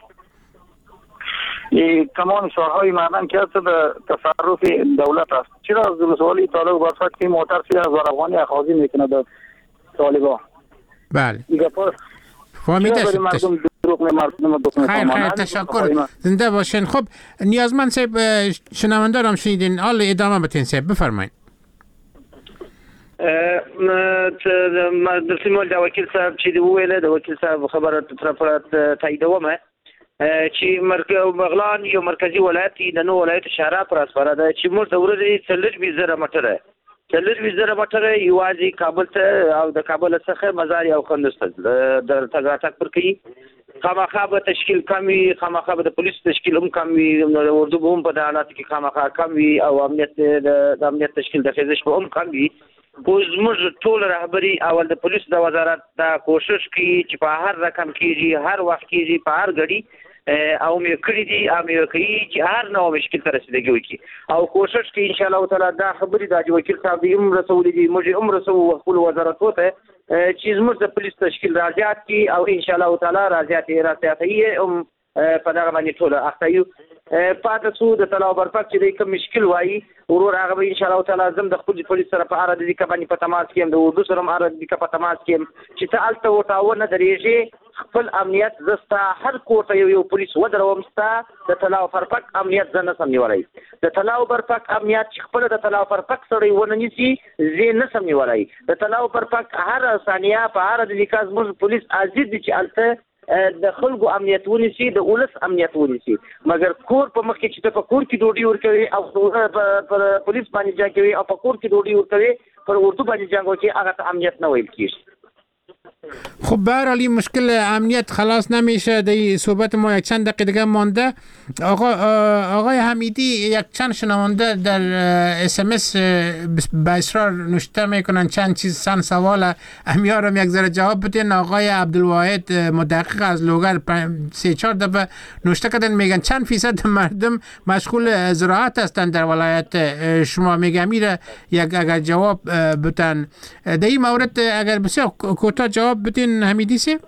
تمام شهرهای معدن که هست به تصرف دولت است. چرا از ولسوالی طالب برفک که موتر سیر از ورافغانی اخاذی میکنه به طالبا؟ بله دیگه پس فهمیده شد. خیر خیر تشکر، زنده باشین. خب نیازمند صاحب شنونده را هم شنیدین، حالا ادامه بتین صاحب بفرمایید. د سیمول د وکیل صاحب چې دی ویله د وکیل صاحب خبره تر تاییدومه چې مرکز بغلان یو مرکزی ولایت دی، د نو ولایت شهرا پر اسپره ده چې موږ د ورځې څلور وزره مټره څلور وزره مټره یوازې کابل ته او د کابل څخه مزار او کندوز ته د تګ پر کوي. خامخا به تشکیل کمی، خامخا به د پولیس تشکیل هم کم وي، اردو به هم په د حالاتو کې خامخا کم وي او امنیت د امنیت تشکیل د خیزش به هم کم وي. خو زموږ ټول رهبري اول د پولیس د وزارت دا کوشش کوي چې په هر رقم کېږي، هر وخت کېږي، په هر غړي او مې کړی دي او مې کوي چې هر نوع مشکل ته رسیدګي وکړي او کوشش کوي ان شاء الله تعالی دا خبرې د وکیل صاحب دی هم رسولې دي، موږ هم رسو خپل وزارتو ته چې زموږ د پولیس تشکیل راځي کی او ان شاء الله تعالی راځي راځي هم په دغه باندې ټول اختیو پاتې څو د طلاو برفک چې کوم مشکل وایي ورور هغه به ان شاء الله تعالی زم د خپل پولیس سره په اړه د دې باندې په تماس کې د اردو سره اړه د دې په تماس کې چې ته الته وټاونه درېږي خپل امنیت زستا هر کوټه یو یو پولیس ودروم ستا د طلاو برفک امنیت زنه سم نیولای د طلاو برفک امنیت چې خپل د طلاو برفک سره ونه نيسي زه نه سم نیولای د طلاو برفک هر ثانیه په اړه د لیکاز موږ پولیس عزیز دي چې الته د خلکو امنیت ونیسي، د ولس امنیت ونیسي، مګر کور په مخ کې چې په کور کې ډوډۍ ورکوي او پر پولیس باندې جنګ کوي او په کور کې ډوډۍ ورکوي پر اردو باندې جنګ کوي هغه امنیت نه ویل کیږي. خب به هر حال این مشکل امنیت خلاص نمیشه. در صحبت ما یک چند دقیقه دیگه مانده. آقا آقای حمیدی یک چند شنونده در اس ام اس به اصرار نوشته میکنن چند چیز چند سوال امیارم یک ذره جواب بدین. آقای عبدالواحد مدقق از لوگر سه چهار دفعه نوشته کردن میگن چند فیصد مردم مشغول زراعت هستند در ولایت شما. میگم میره یک اگر جواب بدن در این مورد اگر بسیار کوتاه جواب بدین حمیدی سی؟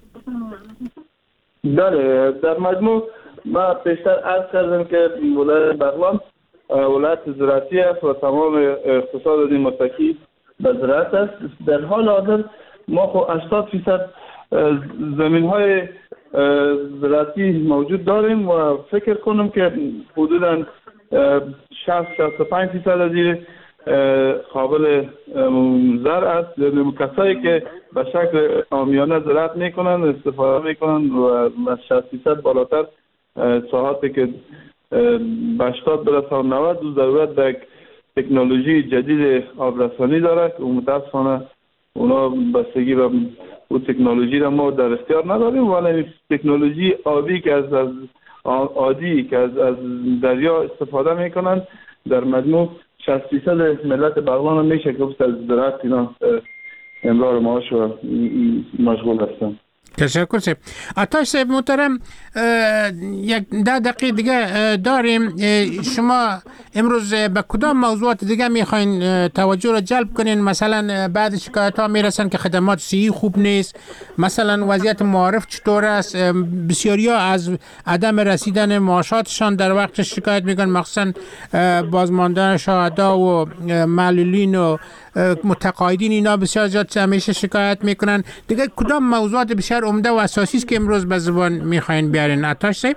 بله در مجموع ما پیشتر عرض کردم که ولایت بغلان ولایت زراعتی است و تمام اقتصاد این متکی به زراعت است. در حال حاضر ما خو هشتاد فیصد زمین های زراعتی موجود داریم و فکر کنم که حدودا شصت شصت و پنج فیصد از این قابل زرع است. یعنی کسایی که به شکل عامیانه زراعت میکنن استفاده میکنن و شصت فیصد بالاتر ساحاتی که به هشتاد برسه و نود و ضرورت به تکنولوژی جدید آبرسانی داره که متاسفانه اونا بستگی به او تکنولوژی را ما در اختیار نداریم، ولی تکنولوژی آبی که از از عادی که از از دریا استفاده میکنن در مجموع شصت فیصد ملت بغلان میشه که از زراعت اینا امرار معاش و مشغول هستن. تشکر صاحب. آتش صاحب محترم یک ده دقیقه دیگه داریم. شما امروز به کدام موضوعات دیگه میخواین توجه را جلب کنین؟ مثلا بعد شکایت ها میرسن که خدمات صحی خوب نیست، مثلا وضعیت معارف چطور است، بسیاری ها از عدم رسیدن معاشاتشان در وقت شکایت میکنن، مخصوصا بازماندگان شهدا و معلولین و متقاعدین اینا بسیار زیاد همیشه شکایت میکنن. دیگه کدام موضوعات بسیار عمده و اساسی است که امروز به زبان میخواین بیارین آتش صاحب؟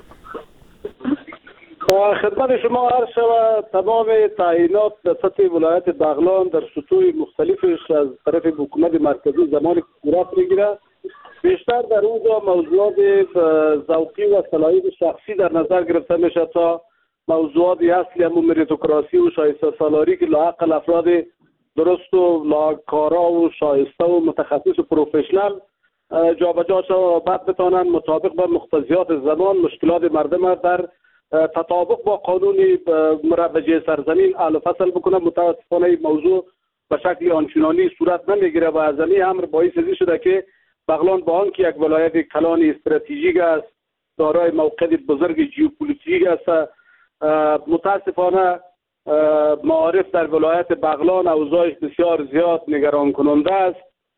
خدمت شما عرض شود تمام تعیینات در سطح ولایت بغلان در سطوح مختلفش از طرف حکومت مرکزی زمان کورات میگیره. بیشتر در اونجا موضوعات ذوقی و صلاحیت شخصی در نظر گرفته میشه تا موضوعات اصلی همون مریتوکراسی و شایسته سالاری که لاحق افراد درست و لاکارا و شایسته و متخصص و پروفشنال جابجا شد و بعد بتانند مطابق با مقتضیات زمان مشکلات مردم در تطابق با قانون مروجه سرزمین اهل فصل بکنه. متاسفانه این موضوع به شکل آنچنانی صورت نمیگیره و از این امر باعث شده که بغلان با آنکه یک ولایت کلان استراتژیک است، دارای موقعیت بزرگ ژئوپلیتیک است، متاسفانه معارف در ولایت بغلان اوضاعش بسیار زیاد نگران کننده است.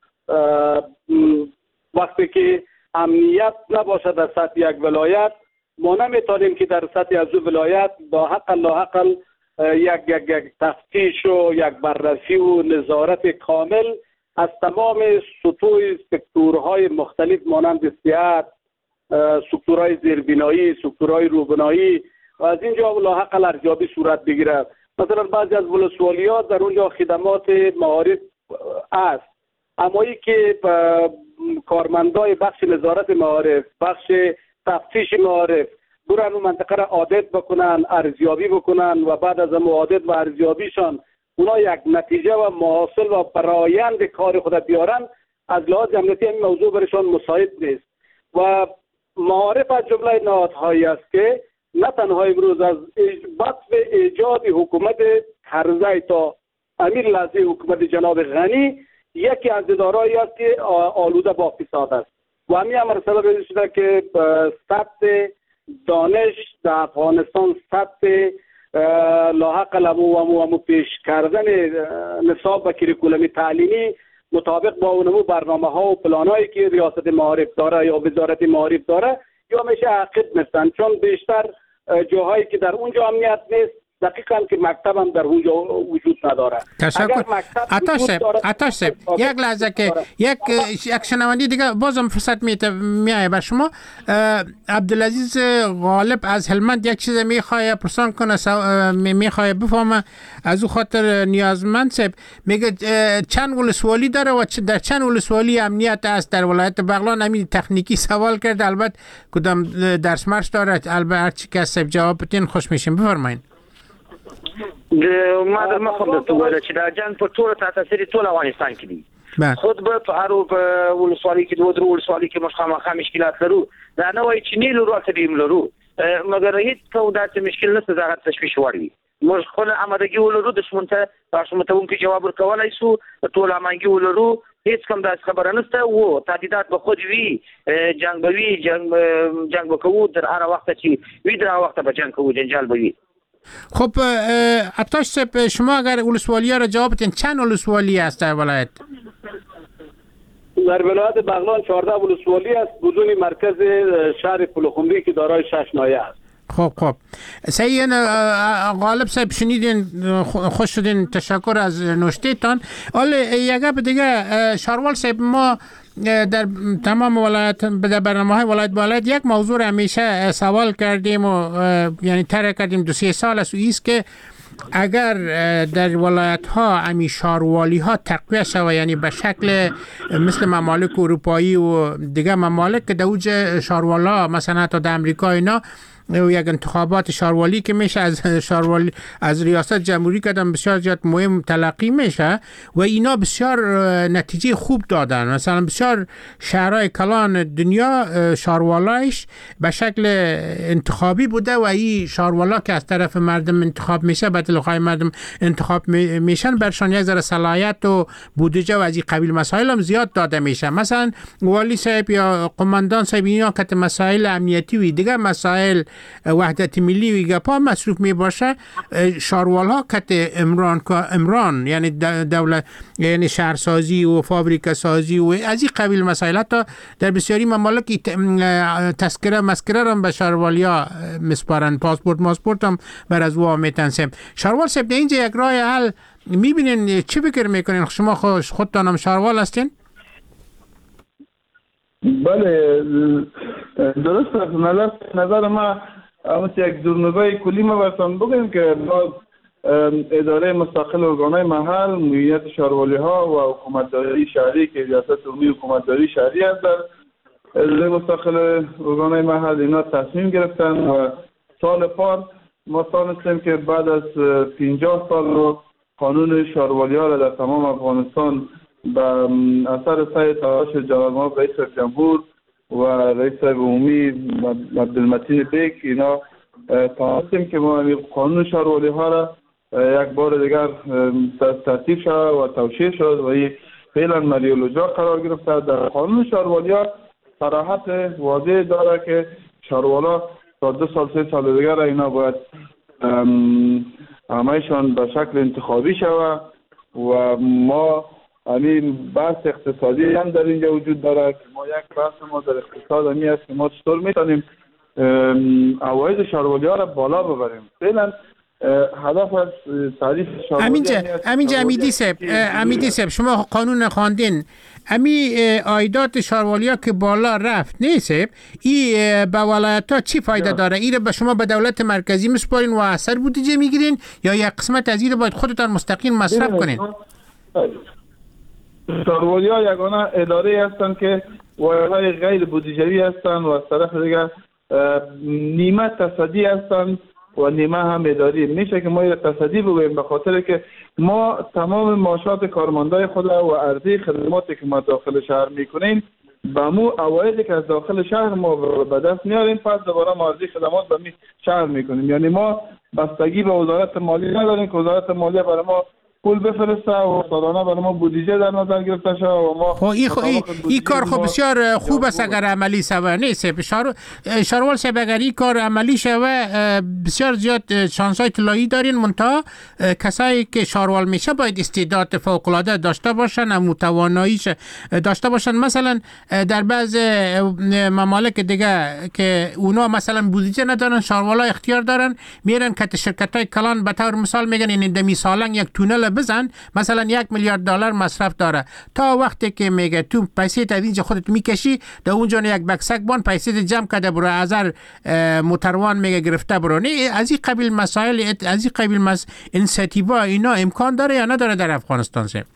وقتی که امنیت نباشه در سطح یک ولایت، ما نمیتونیم که در سطح از ولایت با حق لاحقل یک یک یک تفتیش و یک بررسی و نظارت کامل از تمام سطوح سکتورهای مختلف مانند صحت، سکتورهای زیربنایی، سکتورهای روبنایی و از اینجا لاحقل ارزیابی صورت بگیرد. مثلا بعضی از ولسوالیات در اونجا خدمات معارف است، اما ای که کارمندای بخش نظارت معارف، بخش تفتیش معارف برن اون منطقه را عادت بکنن، ارزیابی بکنن و بعد از اون عادت و ارزیابیشان اونا یک نتیجه و محاصل و برآیند کار خود بیارن، از لحاظ امنیتی این موضوع برشان مساعد نیست. و معارف از جمله نهادهایی است که نه تنها امروز از وقف ایجاد حکومت کرزی تا امیر لحظه حکومت جناب غنی یکی از ادارهایی است که آلوده با فساد است و همین امر سبب شده که سطح دانش در افغانستان، سطح لاحقل امو امو امو پیش کردن نصاب و کریکولوم تعلیمی مطابق با اونمو برنامه ها و پلان هایی که ریاست معارف داره یا وزارت معارف داره یا میشه عقید نیستن، چون بیشتر جاهایی که در اونجا امنیت نیست دقیقاً که مکتب هم در اونجا وجود نداره. تشکر. عطاش صاحب، عطاش صاحب یک لحظه که یک یک شنونده دیگه بازم فرصت میایه بر شما. عبدالعزیز غالب از هلمند یک چیز میخواه پرسان کنه، میخواه بفهمه از او خاطر نیازمند صاحب. میگه چند ولسوالی داره و در چند ولسوالی امنیت است در ولایت بغلان؟ همین تکنیکی سوال کرد، البته کدام درس مرش داره، البته هر چی که صاحب جواب بدین خوش میشیم. بفرمایید. ما در مخم درته وویل چې دا جنګ په ټوله تحت تاثیر ټول افغانستان کې دي. خود به په هر ولسوالۍ کې دوه درې ولسوالۍ کې موږ خامخا مشکلات لرو، دا نه وایي چې نه لرو هلته ډېر لرو، مګر هېڅ کوم داسې مشکل نشته چې هغه تشویش وړ وي. موږ خپله آمادګي ولرو دښمن ته راشمتونکی جواب ورکولی شو، ټول امانګي ولرو، هېڅ کوم داسې خبره نشته. و تهدیدات به خود وي، جنګ به وي، جنګ به کوو تر هغه وخته چې وي تر هغه وخته به جنګ کوو، جنجال به وي. خب عطاش صاحب شما اگر ولسوالی ها را جواب بدین چند ولسوالی است در ولایت؟ در ولایت بغلان چهارده ولسوالی است بدون مرکز شهر پلخمری که دارای شش ناحیه است. خب خب سعید غالب صاحب شنیدین، خوش شدین، تشکر از نوشتهتان. حالا یک گپ دیگه شاروال صاحب، ما در تمام ولایت در برنامه‌های ولایت ولایت یک موضوع همیشه سوال کردیم و یعنی طرح کردیم دو سه سال است است که اگر در ولایت ها امی شاروالی ها تقویه شود، یعنی به شکل مثل ممالک اروپایی و دیگه ممالک که در اوج شاروالا مثلا حتی در امریکا اینا یک انتخابات شاروالی که میشه از شاروالی از ریاست جمهوری کردن بسیار زیاد مهم تلقی میشه و اینا بسیار نتیجه خوب دادن. مثلا بسیار شهرهای کلان دنیا شاروالایش به شکل انتخابی بوده و این شاروالا که از طرف مردم انتخاب میشه، به دلخواه مردم انتخاب میشن، برشان یک ذره صلاحیت و بودجه و از این قبیل مسائل هم زیاد داده میشه. مثلا والی صاحب یا قماندان صاحب اینا که مسائل امنیتی و دیگه مسائل وحدت ملی و گپا مصروف می باشه، شاروال ها کت امران امران یعنی دولت یعنی شهرسازی و فابریکه سازی و از این قبیل مسائل تا در بسیاری ممالک تذکره مسکره هم به شاروالیا مسپارن، پاسپورت ماسپورت هم بر از وا میتنسیم. شاروال صاحب اینجا یک راه حل میبینین، چی فکر میکنین؟ شما خودتان هم شاروال هستین؟ بله درست است. نظر نظر ما اما یک دورنگاه کلی ما براتون بگیم که ما اداره مستقل ارگانهای محل، مدیریت شاروالی ها و حکومتداری شهری که ریاست عمومی حکومتداری شهری است، در اداره مستقل ارگانهای محل اینا تصمیم گرفتن و سال پار ما تانستیم که بعد از پنجاه سال رو قانون شاروالی ها را در تمام افغانستان به اثر سعی تلاش جناب ما رئیس جمهور و رئیس عمومی عبدالمتین بیک اینا تانستیم که ما قانون شهروالی ها را یک بار دیگر ترتیب شد و توشیح شد و این فعلا مریولوژا قرار گرفته. در قانون شهروالی ها صراحت واضح داره که شهروالا تا دو سال سه سال دیگر اینا باید همهشان به شکل انتخابی شود و ما همین بحث اقتصادی هم در اینجا وجود داره که ما یک بحث ما در اقتصاد همی است که ما چطور میتونیم عواید شهروالی ها را بالا ببریم. فعلا هدف از تعریف شهروالی امینجا امینجا امیدی صاحب امیدی صاحب شما قانون خواندین، امی عایدات شهروالی ها که بالا رفت نیست، این به ولایت ها چی فایده داره؟ این به شما به دولت مرکزی مسپارین و اثر بودجه میگیرین یا یک قسمت از این باید خودتان مستقیم مصرف کنین؟ شهروالی ها یگانه اداره هستند که واحدهای غیر بودجه‌ای هستند و از طرف دیگر نیمه تصدی هستند و نیمه هم اداری. میشه که ما این تصدی بگوییم به خاطر که ما تمام معاشات کارمندای خود و عرضه خدماتی که ما داخل شهر میکنیم به مو عوایدی که از داخل شهر ما به دست میاریم پس دوباره ما عرضه خدمات به می شهر میکنیم. یعنی ما بستگی به وزارت مالیه نداریم که وزارت مالیه برای ما پول بفرسته و سالانه برای ما بودجه در نظر گرفته شده و ما خب این خو این, این کار خب بسیار خوب است اگر عملی شود. نیست شهر شهروال صاحب اگر این کار عملی شود بسیار زیاد شانس‌های طلایی دارین، منتها کسایی که شهروال میشه باید استعداد فوق العاده داشته باشن و تواناییش داشته باشن. مثلا در بعض ممالک دیگه که اونا مثلا بودجه ندارن، شهروال‌ها اختیار دارن میرن که شرکت‌های کلان به طور مثال میگن این دمی سالنگ یک تونل بزن مثلا یک میلیارد دلار مصرف داره، تا وقتی که میگه تو پیسه تا اینجا خودت میکشی در اونجا یک بکسک بان پیسه جمع کرده برو ازر موتروان میگه گرفته برو. نه از این قبیل مسائل از این قبیل مس انسیتیوا اینا امکان داره یا نداره در افغانستان سه؟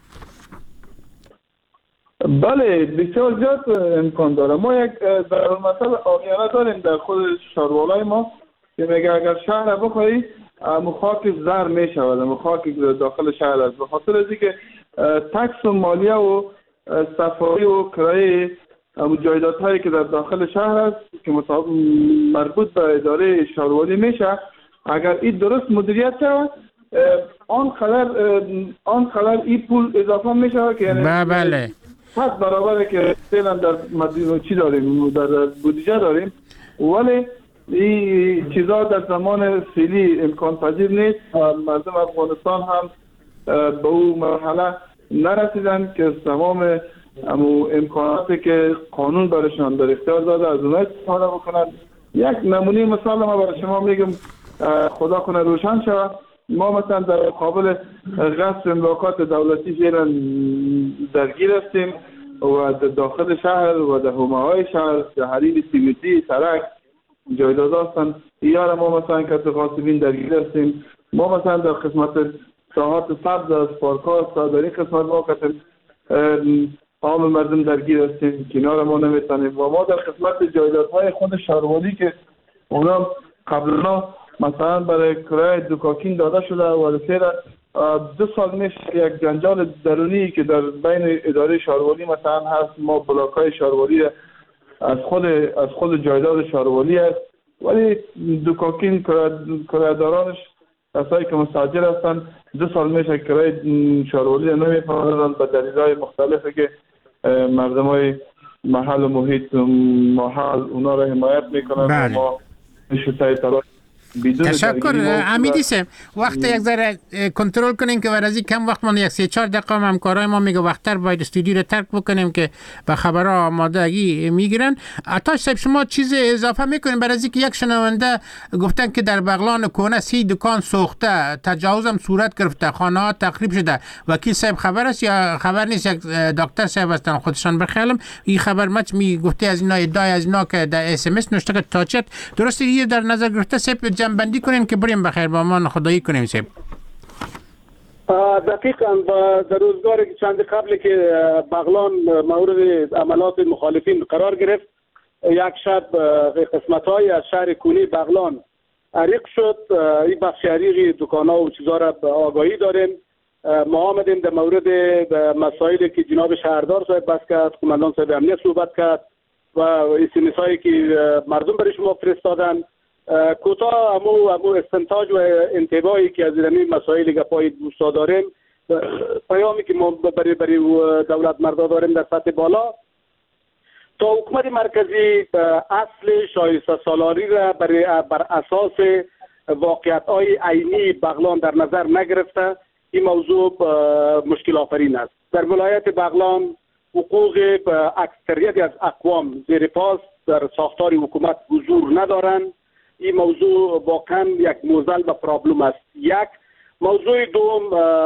بله بسیار زیاد امکان داره. ما یک در مثلا آمیانه داریم در خود شهروالای ما که میگه اگر شهر بخوایی مخاطب زر می شود، مخاطب داخل شهر است، به خاطر از اینکه تکس و مالیه و صفایی و کرایه جایدادهایی که در داخل شهر است که مربوط به اداره شهروالی میشه، اگر این درست مدیریت شود آن قدر آن قدر این پول اضافه می شود که یعنی بله پس برابره که فعلا در مدینه چی داریم در بودجه داریم، ولی این چیزا در زمان فعلی امکان پذیر نیست. مردم افغانستان هم به اون مرحله نرسیدن که تمام امکاناتی که قانون برشان در اختیار داده از اونها استفاده بکنن. یک نمونه مثال ما برای شما میگم خدا کنه روشن شود. ما مثلا در مقابل غصب املاکات دولتی فعلا درگیر هستیم و در داخل شهر و در حومه‌های شهر در حریم سیمتی سرک جایداد هستند. ایار ما مثلا که غاصبین درگیر هستیم. ما مثلا در قسمت ساحات سبز از پارک‌ها در این قسمت ما که عام مردم درگیر هستیم کنار ما نمیتونیم و ما در قسمت جایدادهای خود شهروالی که اونا قبلا مثلا برای کرایه دوکاکین داده شده و سیر دو سال میشه یک جنجال درونی که در بین اداره شهروالی مثلا هست. ما بلاک‌های شهروالی از خود از خود جایداد شهروالی است ولی دوکاکین کرایه‌دارانش کسایی که مستاجر هستند دو سال میشه کرایه شهروالی نمیپردازند به دلایل مختلفی که مردمای محل و محیط محل اونا را حمایت میکنند. بله. ما نشوتای تلاش تشکر امیدی سم وقت یک ذره کنترل کنیم که ورزی کم وقت ما یک سه چهار دقیقه همکارای ما میگه وقتر باید استودیو رو ترک بکنیم که به خبرها آمادگی میگیرن. آتش صاحب شما چیز اضافه میکنین برای اینکه یک شنونده گفتن که در بغلان کهنه سی دکان سوخته، تجاوز هم صورت گرفته، خانه ها تخریب شده. وکیل صاحب خبر است یا خبر نیست؟ یک دکتر صاحب هستن خودشان بخیالم این خبر مچ می گفته از اینا ادعای از اینا که در اس ام اس نوشته که تاچت درسته یه در نظر گرفته صاحب جنبندی کنیم که بریم بخیر با ما خدایی کنیم صاحب. دقیقاً در روزگاری که چند قبل که بغلان مورد عملات مخالفین قرار گرفت یک شب قسمت‌های از شهر کونی بغلان عریق شد. این بخش عریقی دکان‌ها و چیزا را به آگاهی داریم ما آمدیم در مورد مسائلی که جناب شهردار صاحب بحث کرد، قماندان صاحب امنیت صحبت کرد و اسمس هایی که مردم برای شما فرستادن، کوتاه امو امو استنتاج و انتباهی که از این مسائل گپای دوستا داریم، پیامی که ما برای برای دولت مردا داریم در سطح بالا، تا حکومت مرکزی اصل شایسته سالاری را برای بر اساس واقعیت های عینی بغلان در نظر نگرفته، این موضوع مشکل آفرین است. در ولایت بغلان حقوق اکثریت از اقوام زیر پاس در ساختار حکومت حضور ندارند. این موضوع واقعا یک معضل و پرابلم است. یک موضوع دوم،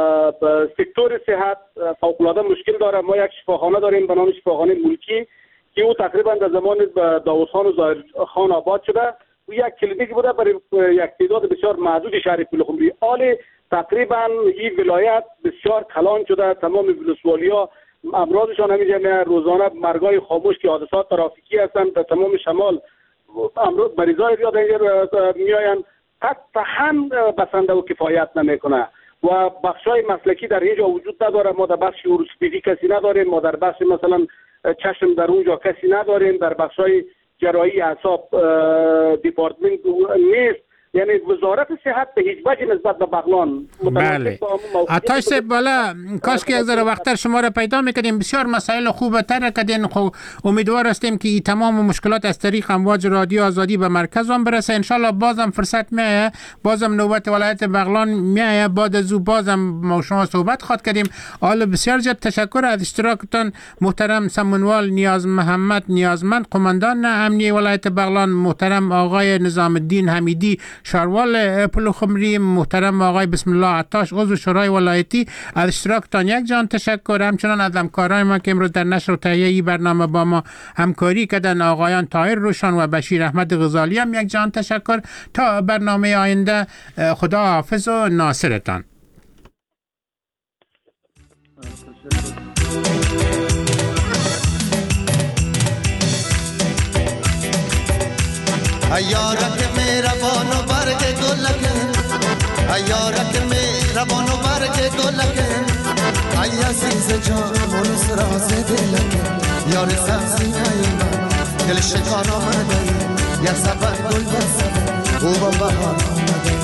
سکتور صحت فوق‌العاده مشکل داره. ما یک شفاخانه داریم به نام شفاخانه ملکی که او تقریبا در زمان داوود خان و ظاهر خان آباد شده و یک کلینیک بوده برای یک تعداد بسیار محدود شهر پلخمری. حال تقریبا این ولایت بسیار کلان شده، تمام ولسوالیا امراضشان همیشه روزانه مرگای خاموش که حادثات ترافیکی هستند در تمام شمال، امروز مریضای زیاد میآیند، حتی هم بسنده و کفایت نمیکنه و بخشای مسلکی در اینجا وجود نداره. ما در بخش ارتوپدی کسی نداریم، ما در بخش مثلا چشم در اونجا کسی نداریم، در بخشای جراحی اعصاب دیپارتمنت نیست. یعنی وزارت صحت به هیچ وجه نسبت به بغلان بله. عطاش صاحب بالا کاش که یک ذره وقتر شما را پیدا میکنیم، بسیار مسائل خوبه تر کردین. خب امیدوار هستیم که تمام مشکلات از طریق امواج رادیو آزادی به مرکز هم برسه. انشالله بازم فرصت میایه، بازم نوبت ولایت بغلان میایه، بعد از او بازم ما شما صحبت خواد کردیم. حالا بسیار زیاد تشکر از اشتراکتان محترم سمنوال نیاز محمد نیازمند، قماندان امنیه ولایت بغلان، محترم آقای نظام الدین حمیدی شاروال پلخمری، محترم آقای بسم الله عطاش عضو شورای ولایتی. از اشتراکتان یک جان تشکر. همچنان از همکارای ما که امروز در نشر و تهیه این برنامه با ما همکاری کردن، آقایان طاهر روشان و بشیر احمد غزالی هم یک جان تشکر. تا برنامه آینده خدا حافظ و ناصرتان. ایارک مهربان و برگ گلکه، ایارک مهربان و برگ گلکه، ای عزیز جان و سراز دلکه، یار سبزینه من دل شکار آمده، یک سبت گل بسته او با بهار آمده.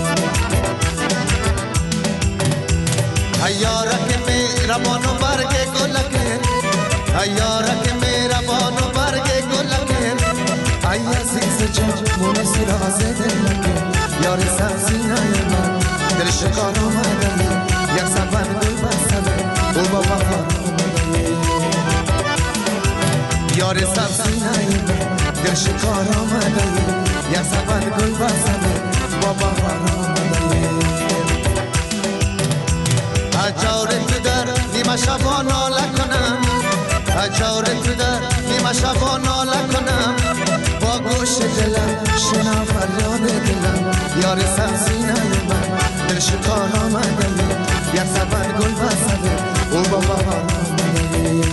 ایارک مهربان و برگ گلکه، ایارک مهربان و برگ گلکه، ای عزیز جان و سراز دلکه، یار سبزینه من دل شکار آمده، یک سبت گل بسته او با بهار آمده. یار سبزینه من دل شکار آمده، یک سبت گل بسته با بهار آمده. اجار تو در نیمه شبا ناله کنم، اجار تو در نیمه شبا ناله کنم، با گوش دلم شنو فریاد دلم، یار سبزینه من دل شکار آمده، یک سبت گل بسته او با بهار آمده.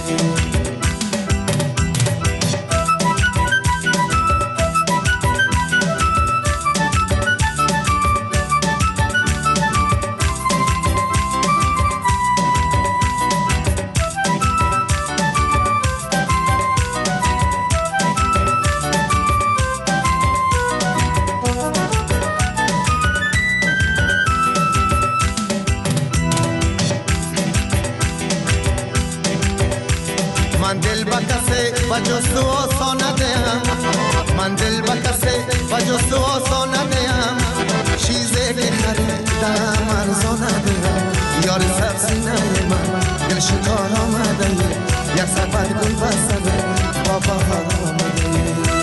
من دل بکسه و جز تو آسان ندهم، من دل بکسه و جز تو آسان ندهم، چیزی که خریدم ارزان ندهم، یار سبزینه من دل شکار آمده، یک سبت گل بسته با بهار آمده.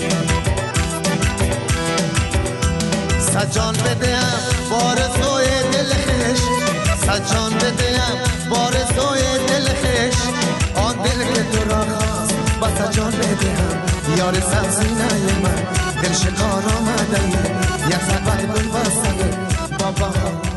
سجان بدهم بار سوی دل خش، سجان بدهم بار سوی دل خش، آن دل که تو را خواست بس جان بدهم، یار سبزینه من دل شکار آمده، یک سبت گل بسته با بهار.